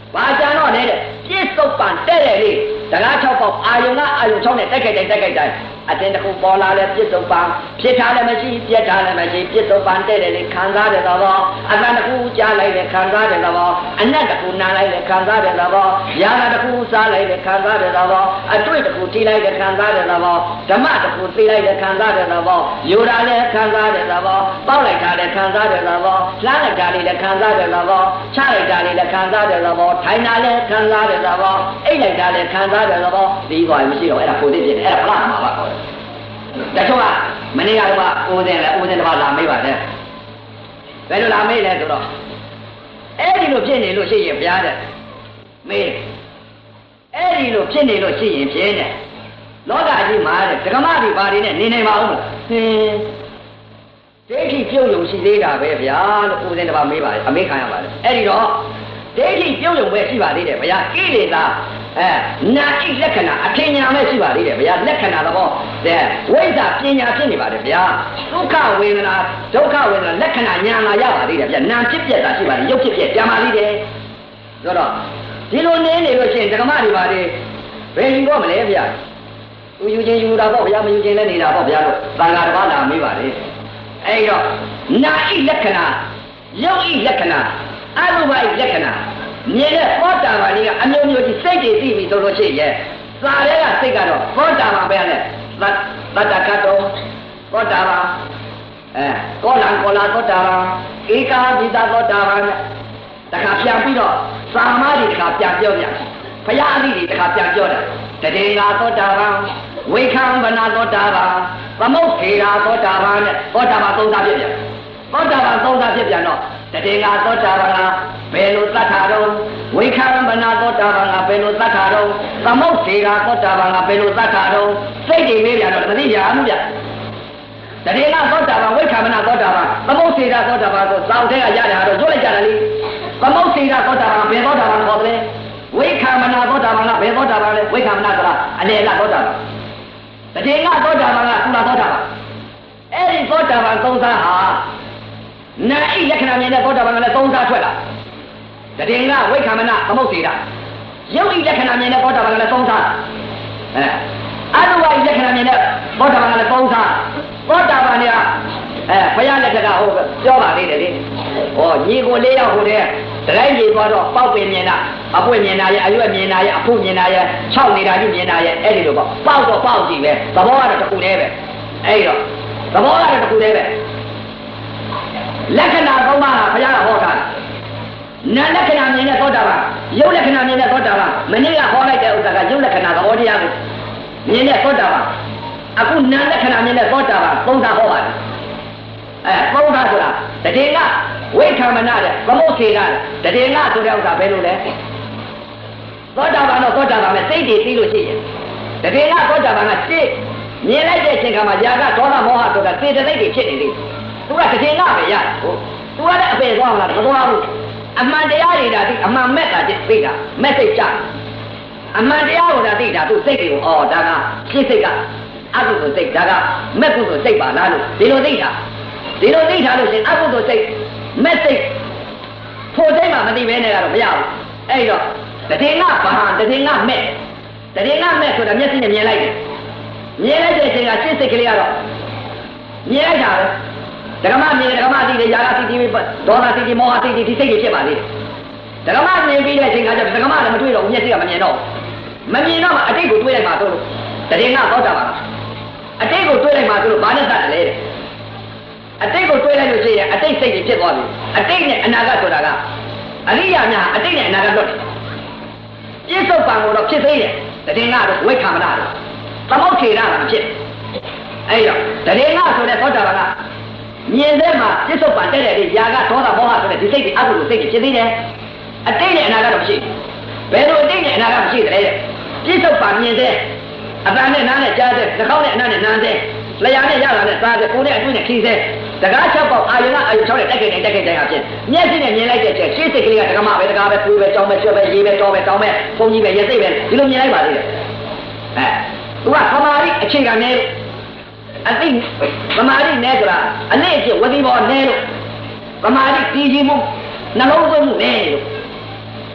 ဘာကြံတော့လဲပြစ်စုံပန်တဲ့တယ်လေတကား6ပေါက်အာယုံကအာယုံ6နဲ့တက်ခိုက်တိုင်းအတင်းတစ်ခုပေါ်လာလဲပြစ်စုံပန်ဖြစ်ထားလည်းမရှိပြက်ထားလည်းမရှိပြစ်စုံပန်တဲ့တယ်လေခံစားတယ်တော့အတန်တစ်ခုကြားလိုက်တယ်ခံစားတယ်တော့အနက်တစ်ခုနားလိုက်တယ်ခံစားတယ်တော့ရာဂတစ်ခုစားလိုက်တယ်ခံစားတယ်တော့အတွေ့တစ်ခုထိလိုက်တယ်ခံစားတယ်တော့ဓမ္မတစ်ခုသိလိုက်တယ်ခံစားတယ်တော့ယူတာလည်းခံစားတယ်တော့ပေါက်လိုက်တာလည်းခံစားတယ်တော့လှမ်းလိုက်တာလည်းခံစားတယ်တော့ချလိုက်တာလည်းခံစားတယ်တော့ထိုင်တာလည်းခံစားတယ်တော့အိတ်လိုက်တာလည်းခံစားတယ်တော့ပြီးသွားရင်မရှိတော့အဲ့ဒါကိုသိဖြစ်တယ်အဲ့ဒါဖလားမှာပါခေါ်တယ်တချို့ကမနေ့ကတော့ဦးစင်တစ်ပါးလာမေးပါတယ်ဘယ်လိုလာမေးလဲဆိုတော့အဲ့ဒီလိုဖြစ်နေလို့ရှိရင်ဘုရားတဲ့မေးအဲ့ဒီလိုဖြစ်နေလို့ရှိရင်ဖြင်းတယ်လောကကြီးမှာတဲ့ဓမ္မတွေဘာတွေနဲ့နေနိုင်ပါဦးမလားဟင်းဒိဋ္ဌိပြုတ်ယုံရှိသေးတာပဲဗျာလို့ဦးစင်တစ်ပါးမေးပါတယ်အမေးခံရပါတယ်အဲ့ဒီတော့ဒိဋ္ဌိပြုတ်ယုံပဲရှိပါသေးတယ်ဗျာကိလေသာနာဣလက္ခဏာအထင်ညာမဲ့ရှိပါသေးတယ်ဗျာလက္ခဏာသဘောတဲ့ဝိဇ္ဇာပညာဖြစ်နေပါတယ်ဗျာဒုက္ခဝေဒနာလက္ခဏာညာလာရပါသေးတယ်ဗျာနာဖြစ်ပြက်တာရှိပါတယ်ရုပ်ဖြစ်ပြက်ကြံပါသေးတယ်ဆိုတော့ဒီလိုနေနေလို့ရှိရင်ဓမ္မတွေပါလေဘယ်ယူတော့မလဲဗျာသူယူခြင်းယူတာပေါ့ဗျာမယူခြင်းလည်းနေတာပေါ့ဗျာလို့သံဃာတစ်ပါးလာမေးပါလေအဲ့တော့နာဣလက္ခဏာရုပ်ဣလက္ခဏာအရူပဣလက္ခဏာမြင်တဲ့သောတာပန်ကြီးကအမျိုးမျိုးကြီးစိတ်တွေသိပြီဆိုလို့ရှိရင်စာရဲကစိတ်ကတော့သောတာပန်ပဲလေသတ္တကတ္တောသောတာပန်ကောလံကောလာသောတာပန်ဧကာပိသသောတာပန်တခါပြန်ပြီးတော့သာမတွေတခါပြန်ပြောပြန်ဘုရားအသည့်တွေတခါပြန်ပြောတယ်တတေငါသောတာပန်ဝိခံဗနာသောတာပန်သမုတ်ခေရာသောတာပန်နဲ့သောတာပန်သုံးစားဖြစ်ပြန်သောတာပန်သုံးစားဖြစ်ပြန်တော့တတေငါသောတာပန်ကဘယ်လိုသတ်တာတော့ဝိခံဗနာသောတာပန်ကဘယ်လိုသတ်တာတော့သမုတ်ခေရာသောတာပန်ကဘယ်လိုသတ်တာတော့စိတ်တွေမေးပြန်တော့မသိကြဘူးဗျတတေငါသောတာပန်ဝိခံဗနာသောတာပန်သမုတ်ခေရာသောတာပန်ဆိုစောင့်တဲ့ကရတဲ့ဟာတော့ပြောလိုက်ကြတယ်လေသမုတ်ခေရာသောတာပန်ဘယ်သောတာပန်ခေါ်တယ်ဝိခံမနာသောတာပန်ကဘယ်သောတာပန်လဲဝိခံမနာဆိုတာအလေကသောတာပန်တတိယသောတာပန်ကကုလသောတာပန်အဲ့ဒီသောတာပန်သုံးစားဟာနာဣလက္ခဏာမြင်တဲ့သောတာပန်ကလည်းသုံးစားထွက်လာတတိယဝိခံမနာသမုတ်စေတာရုပ်ဣလက္ခဏာမြင်တဲ့သောတာပန်ကလည်းသုံးစားအရူပဣလက္ခဏာမြင်တဲ့သောတာပန်ကလည်းသုံးစားသောတာပန်တွေကဘုရားလက်ထက်ကဟိုပြောပါသေးတယ်လေဟောညီကို၄ယောက်ဟိုတဲ့တတိုင်းကြီးသွားတော့ပေါက်ပင်မြင်တာအပွင့်မြင်တာရဲ့အရွက်မြင်တာရဲ့အဖုမြင်တာရဲ့၆နေတာကြီးမြင်တာရဲ့အဲ့ဒီလိုပေါ့ပေါက်တော့ပေါက်ကြည့်ပဲသဘောကတော့တစ်ခုတည်းပဲအဲ့တော့သဘောကတော့တစ်ခုတည်းပဲလက္ခဏာသုံးပါးကဘုရားကဟောတာနာလက္ခဏာမြင်တဲ့သောတာပန်ရုပ်လက္ခဏာမြင်တဲ့သောတာပန်မနေ့ကဟောလိုက်တဲ့ဥစ္စာကရုပ်လက္ခဏာသဘောတရားကိုမြင်တဲ့သောတာပန်အခုနာလက္ခဏာမြင်တဲ့သောတာပန်သုံးတာဟောပါတယ်သုံးတာဆိုတာတတိယဝိခံမနာတဲ့သမုတ်စေကတတိယဆိုတဲ့ဥစ္စာဘယ်လိုလဲသောတာပန်တော့သောတာပန်ပဲစိတ်တွေသိလို့ရှိရင်တတိယသောတာပန်ကစိတ်မြင်လိုက်တဲ့အချိန်ခါမှာຢာကဒေါသမောဟဆိုတာစေတသိက်တွေဖြစ်နေလေသူကတတိယပဲရတယ်ဟုတ်သူကလည်းအပေသွားမလားမသွားဘူးအမှန်တရားတွေဒါသိအမှန်မဲ့တာသိတာမဲ့စိတ်ကြအမှန်တရားကိုဒါသိတာသူစိတ်တွေကိုအော်ဒါကရှင်းစိတ်ကအကုသိုလ်စိတ်ဒါကမဲ့ကုသိုလ်စိတ်ပါလားလို့ဒီလိုသိတာဒီလိုသိထားလို့ရှင်အကုသိုလ်စိတ်မဲ့စိတ်ဖို့စိတ်မှမသိဘဲနဲ့ကတော့မရဘူးအဲ့တော့တတိယဘာတတိယမဲ့ဆိုတာမျက်စိနဲ့မြင်လိုက်တယ်မြင်လိုက်တဲ့အချိန်ကရှင်းစိတ်ကလေးကတော့မြင်လိုက်တာပဲဓမ္မမြင်ဓမ္မသိတယ်ຢာကသိတယ်ဒေါသသိတယ်မောဟသိတယ်ဒီစိတ်တွေဖြစ်ပါသေးတယ်ဓမ္မမြင်ပြီးတဲ့အချိန်ကကျဓမ္မလည်းမတွေ့တော့ဘူးမျက်စိကမမြင်တော့မှအတိတ်ကိုတွေးလိုက်မှဆိုလို့တတိယသောတာပန်အတိတ်ကိုတွေးလိုက်မှဆိုလို့ဘာနဲ့တတ်တယ်လဲအတိတ်ကိုတွေးလိုက်လို့ရှိရင်အတိတ်စိတ်တွေဖြစ်သွားပြီအတိတ်နဲ့အနာဂတ်ဆိုတာကအရိယာများအတိတ်နဲ့အနာဂတ်လွတ်တယ်ပြစ္ဆုတ်ပံကိုတော့ဖြစ်သေးတယ်တတိယကတော့ဝိခံမနာတော့သမုတ်ထေရကမဖြစ်အဲ့တော့တတိယဆိုတဲ့သောတာပန်ကမြင်တဲ့မှာပြစ္ဆုတ်ပံတဲ့တဲ့ຢာကဒေါသမောဟဆိုတဲ့ဒီစိတ်တွေအကုသိုလ်စိတ်တွေဖြစ်သေးတယ်အတိတ်နဲ့အနာဂတ်တော့မရှိဘယ်လိုအတိတ်နဲ့အနာဂတ်မရှိတယ်ပြစ္ဆုတ်ပံမြင်တဲ့အတန်နဲ့နားနဲ့ကြားတဲ့နှာခေါင်းနဲ့အနံ့နဲ့နားတဲ့လျှာနဲ့ရလာတဲ့စားတဲ့ကိုယ်နဲ့အတွင်းနဲ့ခီးတဲ့တကား၆ပေါက်အာယုံ6နဲ့တက်ခဲ့တိုင်းအဖြစ်မျက်စိနဲ့မြင်လိုက်တဲ့အချိန်ရှေ့စိတ်ကလေးကတက္ကမပဲတကားပဲပူပဲကြောင်းပဲကျွတ်ပဲရေးပဲတောပဲတောင်းပဲဖုန်ကြီးပဲရသိပဲဒီလိုမြင်လိုက်ပါသေးတယ်သူကသမာဓိအခြေခံနဲ့အသိသမာဓိနဲ့ဆိုတာအနည်းအကျဝတိဘောနဲ့လို့သမာဓိတည်ကြည်မှုနှလုံးသွင်းမှုနဲ့လို့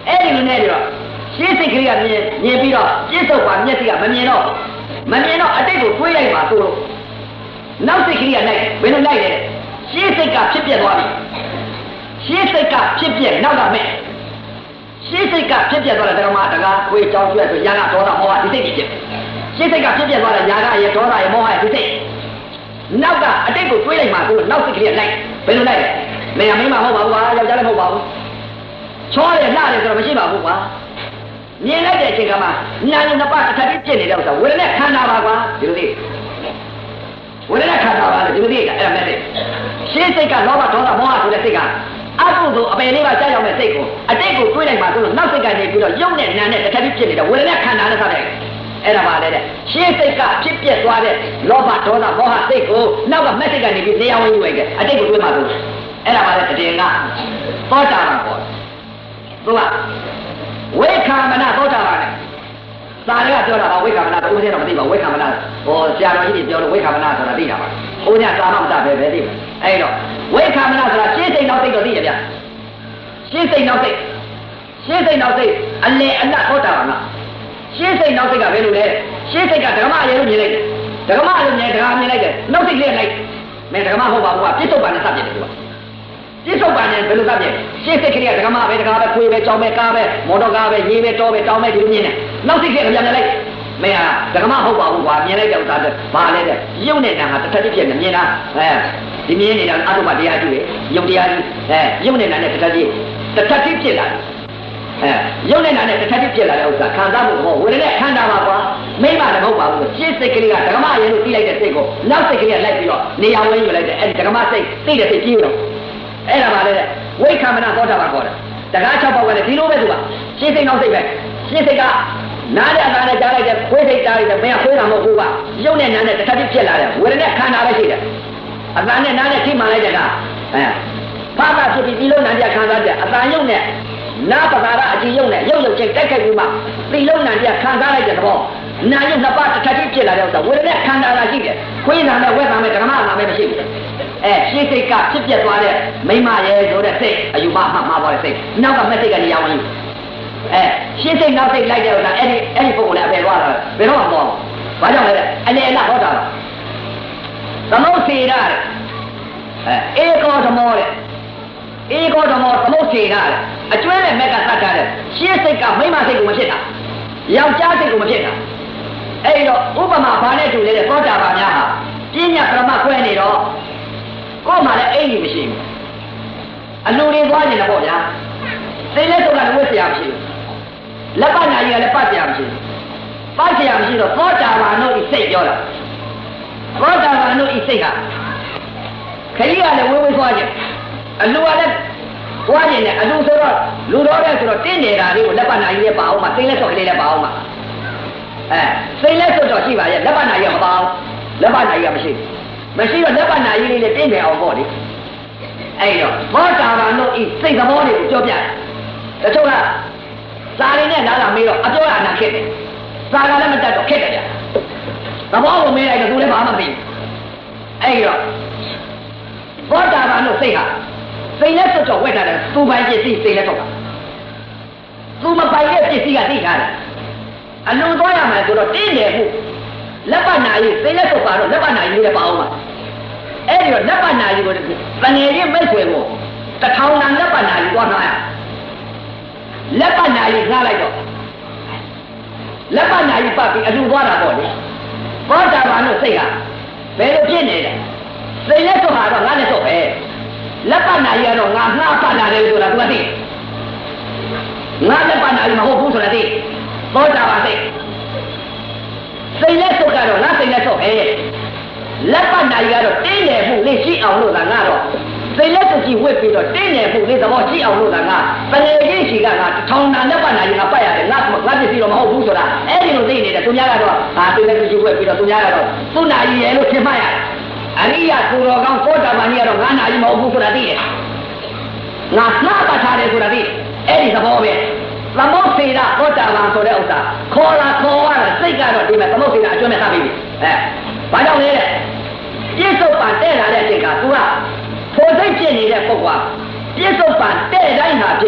အဲ့ဒီလိုနဲ့တော့ရှင်းစိတ်ကလေးကမြင်ပြီးတော့ပြစ္ဆုတ်ပါမျက်စိကမမြင်တော့အတိတ်ကိုတွေးလိုက်ပါသူတို့နောက်စိတ်ကလေးကလိုက်ဘယ်လိုလိုက်လဲရှင်းစိတ်ကဖြစ်ပြသွားပြီရှင်းစိတ်ကဖြစ်ပြနောက်ကမဲ့ရှင်းစိတ်ကဖြစ်ပြသွားတဲ့ဓမ္မတကားကိုကြောင်းကျွဲဆိုရာဂဒေါသမောဟဒီစိတ်ကြီးဖြစ်ရှင်းစိတ်ကဖြစ်ပြသွားတဲ့ရာဂရဲ့ဒေါသရဲ့မောဟရဲ့ဒီစိတ်နောက်ကအတိတ်ကိုတွေးလိုက်မှသူတို့နောက်စိတ်ကလေးလိုက်ဘယ်လိုလိုက်လဲမင်းကမင်းမဟုတ်ပါဘူးကွာယောက်ျားလည်းမဟုတ်ပါဘူးချောတယ်လှတယ်ဆိုတော့မရှိပါဘူးကွာမြင်လိုက်တဲ့အချိန်ကမှနာယုံနှစ်ပါးတစ်ထပ်ပြည့်နေတဲ့ဥစ္စာဝေဒနာခန္ဓာပါကွာဒီလိုလေးဝေဒနာခန္ဓာပါလေဒီလိုလေးအဲ့ဒါမဲ့လေရှင်းစိတ်ကလောဘဒေါသမောဟဆိုတဲ့စိတ်ကအကုသိုလ်အပယ်လေးပါကြောက်ရောက်တဲ့စိတ်ကိုအတိတ်ကိုတွေးလိုက်မှသူတို့နောက်စိတ်ကနေပြီးတော့ယုံနဲ့နာနဲ့တစ်ထပ်ပြည့်နေတဲ့ဝေဒနာခန္ဓာနဲ့ဆက်တဲ့အဲ့ဒါပါလေတဲ့ရှင်းစိတ်ကဖြစ်ပြသွားတဲ့လောဘဒေါသမောဟစိတ်ကိုနောက်ကမက်စိတ်ကနေပြီးတရားဝင်ယူလိုက်တယ်အတိတ်ကိုတွေးမှသူအဲ့ဒါပါလေတည်ငါသောတာပန်ပေါ့သူကဝိခာမနာသောတာပန်နဲ့သာရကပြောတာပါဝိခာမနာတော့ဦးဇင်းတော့မသိပါဝိခာမနာဟောဆရာတော်ကြီးပြောလို့ဝိခာမနာဆိုတာသိတာပါဦးဇင်းကသာမမတပဲသိတယ်အဲ့တော့ဝိခာမနာဆိုတာရှင်းစိတ်နောက်စိတ်တော့သိရဗျရှင်းစိတ်နောက်စိတ်အလေအနတ်သောတာပန်ကရှင်းစိတ်နောက်စိတ်ကဘယ်လိုလဲရှင်းစိတ်ကဓမ္မအရေးလို့မြင်လိုက်တယ်ဓမ္မအရေးမြင်လိုက်တယ်နောက်စိတ်လေးလိုက်မင်းဓမ္မဟုတ်ပါဘူးကပြစ္ဆုတ်ပန်နဲ့စပ်ပြတယ်သူကပြစ္ဆုတ်ပန်နဲ့ဘယ်လိုစပ်ပြရှင်းစိတ်ကလေးကဓမ္မပဲခွေးပဲကြောင်ပဲကားပဲမော်တော်ကားပဲရေးပဲတောပဲတောင်ပဲဒီလိုမြင်တယ်နောက်စိတ်ကလေးကပြန်လိုက်မင်းဟာဓမ္မဟုတ်ပါဘူးကွာမြင်လိုက်တဲ့ဥစ္စာကဘာလဲတဲ့ယုံနေတာဟာတစ်ထပ်တစ်ပြည့်နဲ့မြင်တာဒီမြင်နေတာအတုပတရားကြီးပဲယုံတရားကြီးယုံနေတာနဲ့တစ်ထပ်တစ်ဖြစ်လာရုပ်နဲ့နာနဲ့တစ်ထပ်တစ်ဖြစ်လာတဲ့ဥစ္စာခံစားမှုဟောဝေဒနာခန္ဓာပါကွာမိမလည်းမဟုတ်ပါဘူးရှင်းစိတ်ကလေးကဓမ္မရေလို့ပြီးလိုက်တဲ့စိတ်ကိုနောက်စိတ်ကလေးကလိုက်ပြီးတော့နေရာဝဲယူလိုက်တဲ့အဲ့ဒီဓမ္မစိတ်သိတဲ့စိတ်ကြီးတော့အဲ့ဒါပါလေတဲ့ဝိခမနာသောတာပန်ခေါ်တယ်တကား6ပေါက်ကလည်းဒီလိုပဲသူကရှင်းစိတ်နောက်စိတ်ပဲရှင်းစိတ်ကနားတဲ့အသားနဲ့ကြားလိုက်တဲ့ခွေးစိတ်ကြားလိုက်တဲ့မင်းကခွေးတာမဟုတ်ဘူးကရုပ်နဲ့နာနဲ့တစ်ထပ်တစ်ဖြစ်လာတဲ့ဝေဒနာခန္ဓာပဲရှိတယ်အသားနဲ့နားနဲ့ထိမှန်လိုက်တဲ့ကဘာသာဖြစ်ပြီးဒီလိုနာကြခံစားတဲ့အသားရုပ်နဲ့နာပသာရအကြည့်ရုံနဲ့ရုပ်ချင်းတိုက်ခိုက်ပြီးမှဒီလုံးနံပြခံစားလိုက်တဲ့သဘောနာယုံနှစ်ပါးတစ်ထပ်ကြီးဖြစ်လာတဲ့ဥစ္စာဝေဒနာခန္ဓာလာရှိတယ်ခွေးနာနဲ့ဝက်နာနဲ့ဓမ္မနာနဲ့မရှိဘူးရှင်းစိတ်ကဖြစ်ပြသွားတဲ့မိမရဲဆိုတဲ့စိတ်အယူမမှားသွားတဲ့စိတ်နောက်ကမက်စိတ်ကနေရောင်းရင်ရှင်းစိတ်နောက်စိတ်လိုက်တဲ့ဥစ္စာအဲ့ဒီပုဂ္ဂိုလ်လည်းအပယ်သွားတာဘယ်တော့မှမပေါ်ဘူးဘာကြောင့်လဲအလေအလဟောတာသမုတ်စေရတဲ့ဧကောဓမောတဲ့ဧကောဓမောသမုတ်စေရတဲ့အကျွဲနဲ့မက်ကသတ်ထားတဲ့ရှင်းစိတ်ကမိမစိတ်ကိုမဖြစ်တာယောက်ျားစိတ်ကိုမဖြစ်တာအဲ့တော့ဥပမာဘာနဲ့တူလဲတဲ့သောတာပန်များဟာပညာပရမခွဲနေတော့ကိုယ်မှလည်းအိမ်ကြီးမရှိဘူးအလူတွေသွားနေတယ်ပေါ့ဗျာစိတ်လက်တော့လည်းဝတ်เสียရမရှိဘူးလက်ပတ်နာကြီးကလည်းပတ်เสียရမရှိဘူးပတ်เสียရမရှိတော့သောတာပန်တို့ဤစိတ်ပြောတာသောတာပန်တို့ဤစိတ်ဟာခရီးကလည်းဝေးဝေးသွားကြအလူကလည်းွားနေတယ်အလူဆိုတော့လူတော်တဲ့ဆိုတော့တင်းနေတာလေးကိုလက်ပတ်နာကြီးလည်းပါအောင်မှာစိတ်လက်ဆော့ကလေးလည်းပါအောင်မှာစိတ်လက်ဆော့တော့ရှိပါရဲ့လက်ပတ်နာကြီးမပါအောင်လက်ပတ်နာကြီးကမရှိတော့လက်ပတ်နာကြီးလေးလည်းတင်းတယ်အောင်ပေါ့လေအဲ့တော့ဘောတာဘာတို့ဤစိတ်သဘောတွေကိုပြောပြတယ်တချို့ကစာရင်းနဲ့နားလာမေးတော့အပြောရနာခက်တယ်စာကလည်းမတတ်တော့ခက်တယ်ဗျသဘောကိုမေးလိုက်တော့သူလည်းဘာမှမသိဘူးအဲ့တော့ဘောတာဘာတို့စိတ်ဟာစိတ်လက်ဆော့တော့ဝက်ထားတယ်သူပိုင်ပစ္စည်းစိတ်လက်ဆော့တာသူမပိုင်တဲ့ပစ္စည်းကသိထားတယ်အလုံးသွားရမယ်ဆိုတော့တင်းတယ်ဟုတ်လက်ပတ်နာကြီးစိတ်လက်ဆော့ပါတော့လက်ပတ်နာကြီးလည်းပါအောင်ပါအဲ့ဒီတော့လက်ပတ်နာကြီးကိုတကယ်ချင်းမိတ်ဆွေကို1000တန်လက်ပတ်နာကြီးသွားထားရလက်ပတ်နာကြီးငှားလိုက်တော့လက်ပတ်နာကြီးပတ်ပြီးအလူသွားတာပေါ့လေဘောတာဘာလို့စိတ်ဟာဘယ်လိုဖြစ်နေလဲစိတ်လက်ဆော့ပါတော့ငါလည်းဆော့ပဲလက်ပတ်နာကြီးကတော့ငါငှားပတ်လာတယ်ဆိုတာသူကသိငါလက်ပတ်နာကြီးမဟုတ်ဘူးဆိုတာသိသောတာပန်သိစိတ်လက်ဆုပ်ကတော့ငါစိတ်လက်ဆုပ်ပဲလက်ပတ်နာကြီးကတော့တင်းတယ်မှုလေးရှိအောင်လို့သာငါတော့စိတ်လက်ဆုပ်ကြီးဝစ်ပြီးတော့တင်းတယ်မှုလေးသဘောရှိအောင်လို့သာငါပလေကြီးရှိကငါ1000တန်လက်ပတ်နာကြီးငါပတ်ရတယ်ငါပစ္စည်းတော့မဟုတ်ဘူးဆိုတာအဲ့ဒီလိုသိနေတယ်သူများကတော့စိတ်လက်ဆုပ်ကြီးဝစ်ပြီးတော့သူများကတော့သူ့နာကြီးရဲ့လို့ထင်မှတ်ရတယ်အရိယသူတော်ကောင်းသောတာပန်ကြီးကတော့ငါနာကြီးမဟုတ်ဘူးဆိုတာသိတယ်ငါနှာပတ်ထားတယ်ဆိုတာသိအဲ့ဒီသဘောပဲသမုတ်စေရသောတာပန်ဆိုတဲ့ဥစ္စာခေါ်ရစိတ်ကတော့ဒီမဲ့သမုတ်စေရအကျွမ်းမဲ့သပြီးပြီဘာကြောင့်လဲတဲ့ပြစ္ဆုတ်ပန်တဲ့လာတဲ့အချိန်ကသူကဖို့စိတ်ဖြစ်နေတဲ့ပုဂ္ဂိုလ်ပြစ္ဆုတ်ပန်တဲ့တိုင်းဟာဖြစ်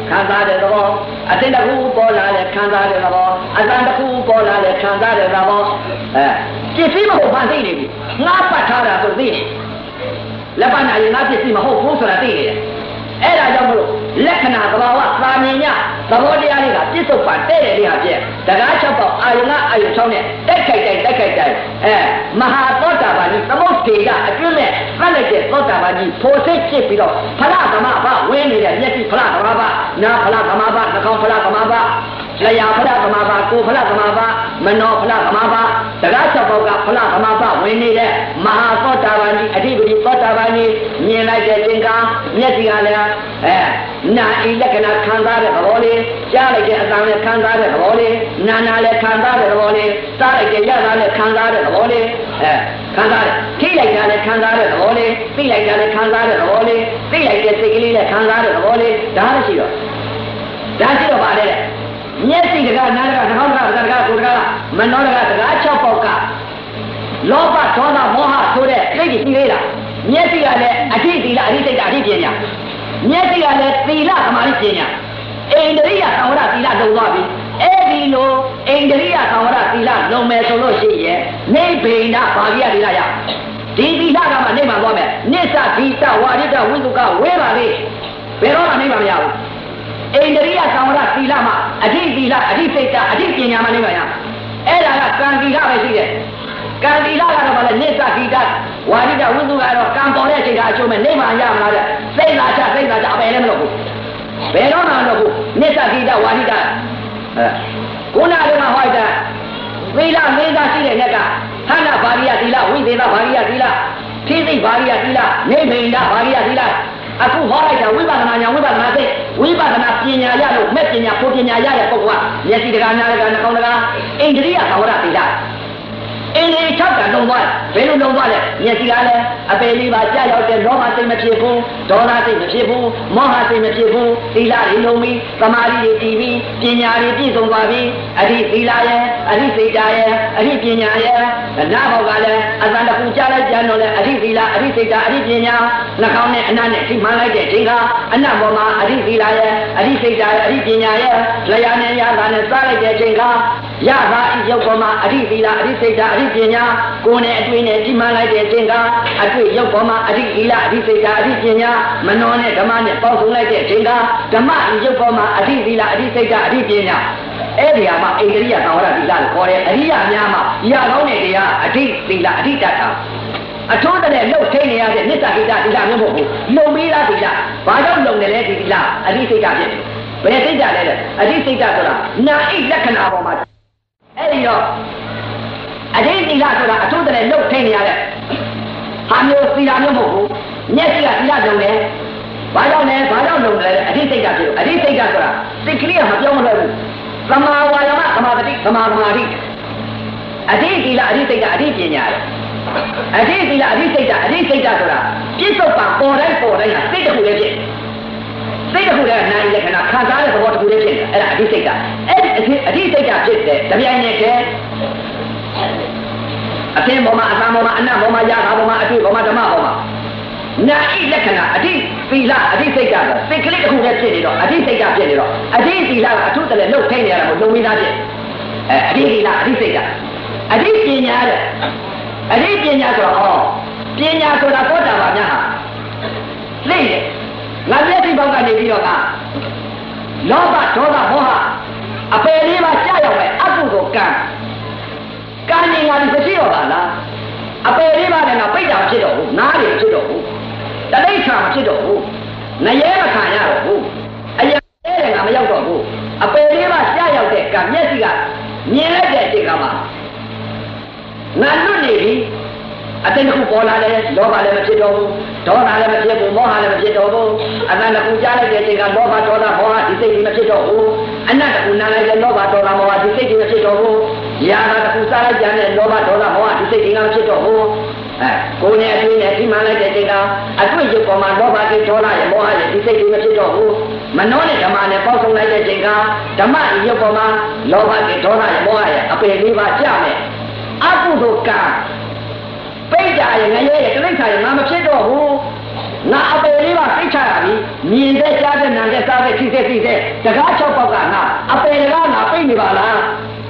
ခံစားတဲ့သဘောအသိတစ်ခုပေါ်လာလဲခံစားတဲ့သဘောအသံတစ်ခုပေါ်လာလဲခံစားတဲ့သဘောပစ္စည်းမဟုတ်ဘာသိနေပြီငါပတ်ထားတာဆိုသိနေလက်ပတ်နာရင်ငါပစ္စည်းမဟုတ်ဘူးဆိုတာသိနေတယ်အဲ့ဒါကြောင့်မလို့လက္ခဏာသဘာဝသာမြင်ညသဘောတရားတွေကပြစ္ဆုတ်ပန်တဲ့တဲ့လေးဟာပြည့်တကား၆ပေါက်အာယုံအာယုံ၆နဲ့တိုက်ခိုက်တိုင်းမဟာသောတာပန်ကြီးသမုတ်တေကအကျွတ်နဲ့ဖတ်လိုက်တဲ့သောတာပန်ကြီးဖိုစိတ်ဖြစ်ပြီးတော့ဖလားသမဘဝင်းနေတဲ့မျက်စိဖလားသမဘနာဖလားသမဘနှာခေါင်းဖလားသမဘလျာဖလားသမဘကိုဖလားသမဘမနောဖလားသမဘတကား၆ပေါက်ကဖလားသမဘဝင်နေတဲ့မဟာသောတာပန်ကြီးအဓိပတိသောတာပန်ကြီးမြင်လိုက်တဲ့သင်္ကာမျက်စိကလည်းနာဤလက္ခဏာခံစားတဲ့သဘောလေးကြားလိုက်တဲ့အသံနဲ့ခံစားတဲ့သဘောလေးနာနာလည်းခံစားတဲ့သဘောလေးစားလိုက်တဲ့ရတာလည်းခံစားတဲ့သဘောလေးခံစားတယ်ထိလိုက်တာလည်းခံစားတဲ့သဘောလေးသိလိုက်တာလည်းခံစားတဲ့သဘောလေးသိလိုက်တဲ့စိတ်ကလေးလည်းခံစားတဲ့သဘောလေးဒါလည်းရှိတော့ပါလေမျက်စိတကားနားတကားနှာခေါင်းတကားကိုယ်တကားမနောတကား6ပေါက်ကလောဘဒေါသမောဟဆိုတဲ့စိတ်ကြီးရှိသေးလားမျက်စိကလည်းအဋ္ဌိသီလအဋ္ဌိစိတ်အဋ္ဌိပညာမျက်စိကလည်းသီလသမာဓိပညာအိန္ဒြိယသံဝရသီလလုံးသွားပြီအဲ့ဒီလိုအိန္ဒြိယသံဝရသီလလုံးမယ်ဆိုလို့ရှိရင်နိဗ္ဗိဏဘာဂိယသီလရဒီသီလကမှနိဗ္ဗာန်သွားမယ်နိစ္စသီတဝါရိတဝိသုကဝဲပါလေဘယ်တော့မှနိဗ္ဗာန်မရဘူးအိန္ဒြိယသံဝရသီလမှာအဋ္ဌိသီလအဋ္ဌိစိတ်အဋ္ဌိပညာမှနိဗ္ဗာန်ရအဲ့ဒါကကံသီလပဲရှိတယ်ကံသီလကတော့ဗာလဲနိစ္စသီတဝါရိတဝိသုကတော့ကံပေါ်တဲ့အချိန်ကအကျိုးမဲ့နိဗ္ဗာန်ရမလားတဲ့စိတ်လာချအပယ်လည်းမလုပ်ဘူးဘယ်တော့မှမလုပ်ဘူးနိစ္စသီတဝါရိတခုနကလည်းဟောလိုက်တာသီလမင်းသားရှိတဲ့မြတ်ကဌာနဘာရိယသီလဝိသေသဘာရိယသီလဖြည့်သိဘာရိယသီလနိဗ္ဗိဏဘာရိယသီလအခုဟောလိုက်တာဝိပဿနာဉာဏ်ဝိပဿနာစိတ်ဝိပဿနာပညာရလို့မဲ့ပညာဖို့ပညာရတဲ့ပုဂ္ဂိုလ်ကမျက်စိတကားနားတကားနှာခေါင်းတကားအိန္ဒြိယသံဝရသီလအင်းလေး၆ကံလုံးသွားဘယ်လိုလုံးသွားလဲမျက်စိကလည်းအပေလေးပါကြာရောက်တဲ့လောဘစိတ်မဖြစ်ဘူးဒေါသစိတ်မဖြစ်ဘူးမောဟစိတ်မဖြစ်ဘူးသီလတွေလုံးပြီးသမာဓိတွေတည်ပြီးပညာတွေပြည့်စုံသွားပြီးအဋ္ဌိသီလရဲ့အဋ္ဌိစိတ်ဓာတ်ရဲ့အဋ္ဌိပညာရဲ့နာဘောက်ကလည်းအသံတစ်ခုကြားလိုက်ကြတော့လဲအဋ္ဌိသီလအဋ္ဌိစိတ်ဓာတ်အဋ္ဌိပညာနှာခေါင်းနဲ့အနံ့နဲ့ထိမှန်လိုက်တဲ့အချိန်ကအနံ့ပေါ်မှာအဋ္ဌိသီလရဲ့အဋ္ဌိစိတ်ဓာတ်ရဲ့အဋ္ဌိပညာရဲ့လျာနဲ့ရတာနဲ့စားလိုက်တဲ့အချိန်ကရတာဤရုပ်ပေါ်မှာအဋ္ဌိသီလအဋ္ဌိစိတ်ဓာတ်အဋ္ဌိပညာကိုယ်နဲ့အတွေ့နဲ့ဒီမှန်လိုက်တဲ့အချိန်ကအတွေ့ရုပ်ပေါ်မှာအဋ္ဌိသီလအဋ္ဌိစိတ်ဓာတ်အဋ္ဌိပညာမနောနဲ့ဓမ္မနဲ့ပေါင်းစုံလိုက်တဲ့အချိန်ကဓမ္မဤရုပ်ပေါ်မှာအဋ္ဌိသီလအဋ္ဌိစိတ်ဓာတ်အဋ္ဌိပညာအဲ့ဒီဟာမှာအိန္ဒြိယသံဝရသီလလို့ခေါ်တယ်အရိယာများမှာရကောင်းတဲ့တရားအဋ္ဌိသီလအဋ္ဌိတ္တအထုံးတဲ့လှုပ်ထိန်နေရတဲ့နိစ္စကိစ္စသီလမျိုးမဟုတ်ဘူးလုံပြီးသားသီလဘာကြောင့်လုံတယ်လဲဒီသီလအဋ္ဌိစိတ်ဓာတ်ဖြစ်တယ်ဘယ်စိတ်ဓာတ်လဲအဋ္ဌိစိတ်ဓာတ်ဆိုတာနာဣလက္ခဏာပေါ်မှာအဲ့ဒီတော့အဋ္ဌိသီလဆိုတာအထုံးတဲ့လှုပ်ထိန်နေရတဲ့ဟာမျိုးသီလမျိုးမဟုတ်ဘူးမျက်စိကသီလလုံတယ်ဘာကြောင့်လုံတယ်အဋ္ဌိစိတ်ဓာတ်ဖြစ်အဋ္ဌိစိတ်ဓာတ်ဆိုတာစိတ်ကလေးကမပြောင်းမလို့ဘူးသမာဝါယမသမာဓိသမာသမာဓိအဋ္ဌိသီလအဋ္ဌိစိတ်ဓာတ်အဋ္ဌိပညာလေအဋ္ဌိသီလအဋ္ဌိစိတ်ဓာတ်အဋ္ဌိစိတ်ဓာတ်ဆိုတာပြစ္ဆုတ်ပံပေါ်တိုင်းဟာစိတ်တစ်ခုလေးဖြစ်စိတ်တစ်ခုလေးကနာရီလက္ခဏာခံစားတဲ့သဘောတစ်ခုလေးဖြစ်တယ်အဲ့ဒါအဋ္ဌိစိတ်ဓာတ်အဲ့ဒီအဋ္ဌိစိတ်ဓာတ်ဖြစ်တဲ့တပြိုင်နက်တည်းအသင်ပေါ်မှာအသံပေါ်မှာအနတ်ပေါ်မှာရတာပေါ်မှာအတွေ့ပေါ်မှာဓမ္မပေါ်မှာနာဣလက္ခဏာအဋ္ဌိသီလအဋ္ဌိစိတ်ဓာတ်စိတ်ကလေးတစ်ခုလေးဖြစ်နေတော့အဋ္ဌိစိတ်ဓာတ်ဖြစ်နေတော့အဋ္ဌိသီလကအထုတလည်းလှုပ်ထိန်နေရတာကိုလုံမိသားဖြစ်အဋ္ဌိသီလအဋ္ဌိစိတ်ဓာတ်အဋ္ဌိပညာတဲ့အဋ္ဌိပညာဆိုတော့ပညာဆိုတာသောတာပန်များဟာသိတယ်ငါမျက်စိပေါက်ကနေပြီးတော့ကလောဘဒေါသမောဟအပယ်လေးပါကြာရောက်ပဲအကုသိုလ်ကံနေငါဒီမရှိတော့ပါလားအပယ်လေးပါနဲ့ငါပိတ်တာဖြစ်တော့ဘူးနားတွေဖြစ်တော့ဘူးတတိခါမဖြစ်တော့ဘူးနရဲမခံရတော့ဘူးအရာတဲ့ငါမရောက်တော့ဘူးအပယ်လေးပါကြာရောက်တဲ့ကံမျက်စိကမြင်လိုက်တဲ့အချိန်ကမှငါလွတ်နေပြီအတိတ်ခုပေါ်လာတယ်လောဘလည်းမဖြစ်တော့ဘူးဒေါသလည်းမဖြစ်ဘူးမောဟလည်းမဖြစ်တော့ဘူးအနန္တကူကြားလိုက်တဲ့အချိန်ကလောဘဒေါသမောဟဒီစိတ်တွေမဖြစ်တော့ဘူးအနတ္တကူနားလိုက်တဲ့လောဘဒေါသမောဟဒီစိတ်တွေမဖြစ်တော့ဘူးယာနာတကူစားလိုက်ကြတဲ့လောဘဒေါသမောဟဒီစိတ်တွေကမဖြစ်တော့ဘူးကိုယ်နဲ့အတွေ့နဲ့ဒီမှန်လိုက်တဲ့အချိန်ကအတွေ့ရုပ်ပေါ်မှာလောဘတွေဒေါသရဲ့မောဟရဲ့ဒီစိတ်တွေမဖြစ်တော့ဘူးမနောနဲ့ဓမ္မနဲ့ပေါင်းစုံလိုက်တဲ့အချိန်ကဓမ္မဤရုပ်ပေါ်မှာလောဘတွေဒေါသရဲ့မောဟရဲ့အပယ်လေးပါးကြမယ်အကုသိုလ်ကံပိဋကရဲ့ငရဲရဲ့တိဋ္ဌာရဲ့ငါမဖြစ်တော့ဘူးငါအပယ်လေးပါသိချရပြီမြင်တဲ့ကြားတဲ့နားတဲ့စားတဲ့ထိတဲ့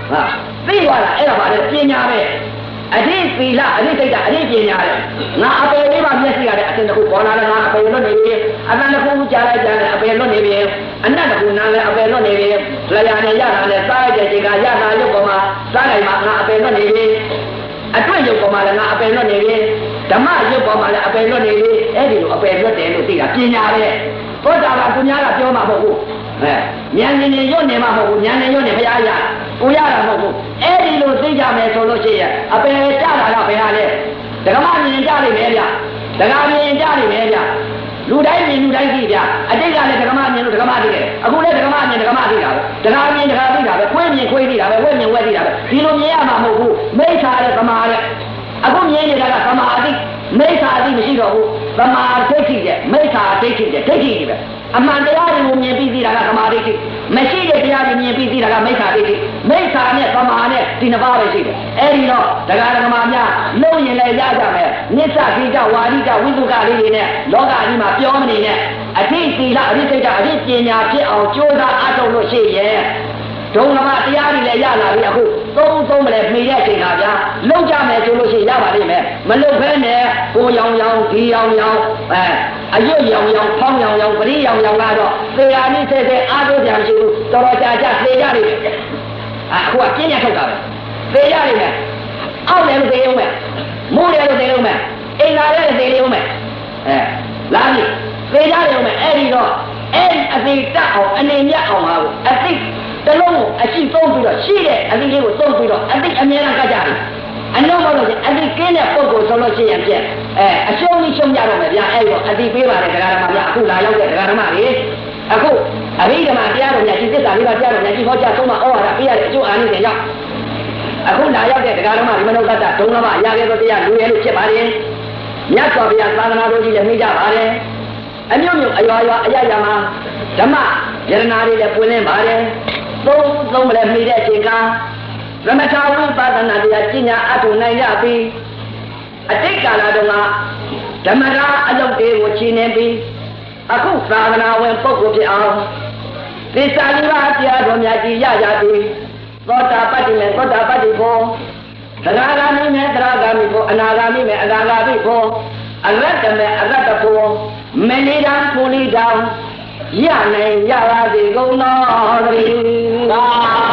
ဟာသိသွားတာအဲ့ဒါပါလေပညာပဲအတိသီလအတိစိတ်ဓာတ်အတိပညာလေငါအပယ်လေးပါမျက်စိရတဲ့အတင်တစ်ခုပေါ်လာတယ်ငါအပယ်လွတ်နေပြီအတန်တစ်ခုကြားလိုက်ကြတယ်အပယ်လွတ်နေပြီအနတ်တစ်ခုနားလည်းအပယ်လွတ်နေပြီလျာနဲ့ရတာလည်းစားရတဲ့ချိန်ကရတာရုပ်ပေါ်မှာစားလိုက်မှငါအပယ်လွတ်နေပြီအတွင်းရုပ်ပေါ်မှာလည်းငါအပယ်လွတ်နေပြီဓမ္မရုပ်ပေါ်မှာလည်းအပယ်လွတ်နေပြီအဲ့ဒီလိုအပယ်လွတ်တယ်လို့သိတာပညာပဲသောတာပန်သူများကပြောမှာမဟုတ်ဘူးဉာဏ်ဉာဏ်ရွတ်နေမှာမဟုတ်ဘူးဉာဏ်ဉာဏ်ရွတ်နေဘုရားရကိုရတာမဟုတ်ဘူးအဲ့ဒီလိုသိကြမယ်ဆိုလို့ရှိရင်အပယ်ကြတာကဘယ်ဟာလဲဓမ္မမြင်ကြလိမ့်မယ်ဗျဓမ္မမြင်ကြလိမ့်မယ်ဗျလူတိုင်းမြင်လူတိုင်းသိဗျအတိတ်ကလည်းဓမ္မမြင်လို့ဓမ္မသိတယ်အခုလည်းဓမ္မမြင်ဓမ္မသိတာပဲဓမ္မမြင်ဓမ္မသိတာပဲခွေးမြင်ခွေးသိတာပဲဝက်မြင်ဝက်သိတာပဲဒီလိုမြင်ရမှာမဟုတ်ဘူးမိစ္ဆာတဲ့သမာတဲ့အခုမြင်နေတာကသမာအတိမိစ္ဆာအတိမရှိတော့ဘူးသမာဒိဋ္ဌိတဲ့မိစ္ဆာဒိဋ္ဌိတဲ့ဒိဋ္ဌိပဲအမှန်တရားတွေကိုမြင်ပြီးသိတာကသမာဓိဋ္ဌိမရှိတဲ့တရားတွေမြင်ပြီးသိတာကမိစ္ဆာဒိဋ္ဌိမိစ္ဆာနဲ့သမာနဲ့ဒီနှစ်ပါးပဲရှိတယ်အဲ့ဒီတော့တရားဓမ္မများလုံးရင်လည်းရကြမယ်နိစ္စခိတဝါဒိတဝိသုကလေးတွေနဲ့လောကကြီးမှာပြောမနေနဲ့အဋ္ဌိသီလအဋ္ဌိစိတ်ဓာတ်အဋ္ဌိပညာဖြစ်အောင်ကြိုးစားအားထုတ်လို့ရှိရဲ့ဒုံဓမ္မတရားတွေလည်းရလာပြီအခုသုံးမလဲမိတဲ့အချိန်ကဗျာလုံးကြမယ်ဆိုလို့ရှိရင်ရပါလိမ့်မယ်မလုံးဖဲနဲ့ကိုရောင်ရောင်ဒီရောင်ရောင်အရွတ်ရောင်ရောင်ဖောင်းရောင်ရောင်ပရိရောင်ရောင်ကတော့သေရာနိဆဲဆဲအားထုတ်ကြမရှိဘူးတော်တော်ကြာသေရလိမ့်မယ်အခုကပြင်းရထုတ်တာပဲသေရလိမ့်မယ်အောက်လည်းသေရုံပဲမိုးလည်းသေရုံပဲအိမ်လာလည်းသေရုံပဲလာပြီသေကြရုံပဲအဲ့ဒီတော့အဲ့ဒီအသေးတက်အောင်အနေမြတ်အောင်ပါဘူးအသိတလုံးကိုအရှိသုံးပြီးတော့ရှိတဲ့အသည့်လေးကိုသုံးပြီးတော့အသည့်အမြဲတမ်းကကြတယ်အလုံးမလို့အသည့်ကင်းတဲ့ပုံကိုဆိုလို့ရှိရင်ပြည့်အရှုံးကြီးရှုံးကြတော့မယ်ဗျာအဲ့တော့အသည့်ပေးပါတယ်တရားဓမ္မဗျာအခုလာရောက်တဲ့တရားဓမ္မတွေအခုအဘိဓမ္မာတရားတော်များဒီသစ္စာလေးပါးတရားတော်များဒီဟောကြားသုံးပါဩဝါဒပေးရတဲ့အကျိုးအာနိသင်ကြောင့်အခုလာရောက်တဲ့တရားဓမ္မဒီမနုဿတ္တဒုံဓမ္မအရာကဲသောတရားလူရဲလို့ဖြစ်ပါတယ်မြတ်စွာဘုရားသာသနာတော်ကြီးလည်းမိကြပါတယ်အမျိုးမျိုးအရွာရွာအရရမှာဓမ္မယရနာတွေလည်းပွင့်လင်းပါတယ်သုံးမလဲမိတဲ့အချိန်ကသမထဝိပဿနာတရားကျင့်ကြအထုနိုင်ရပြီအတိတ်ကာလတုန်းကဓမ္မရာအလုပ်တွေကိုရှင်းနေပြီအခုသာသနာဝင်ပုဂ္ဂိုလ်ဖြစ်အောင်သစ္စာလေးပါးတရားတော်များကြီးရကြပြီသောတာပတ္တိမေသောတာပတ္တိဘောသရဂါမိမေသရဂါမိဘောအနာဂါမိမေအနာဂါမိဘောအရတ္တမေအရတ္တဘောမဏိဒံဖူလိဒံရနိုင်ရပါစေကုန်သောသတည်း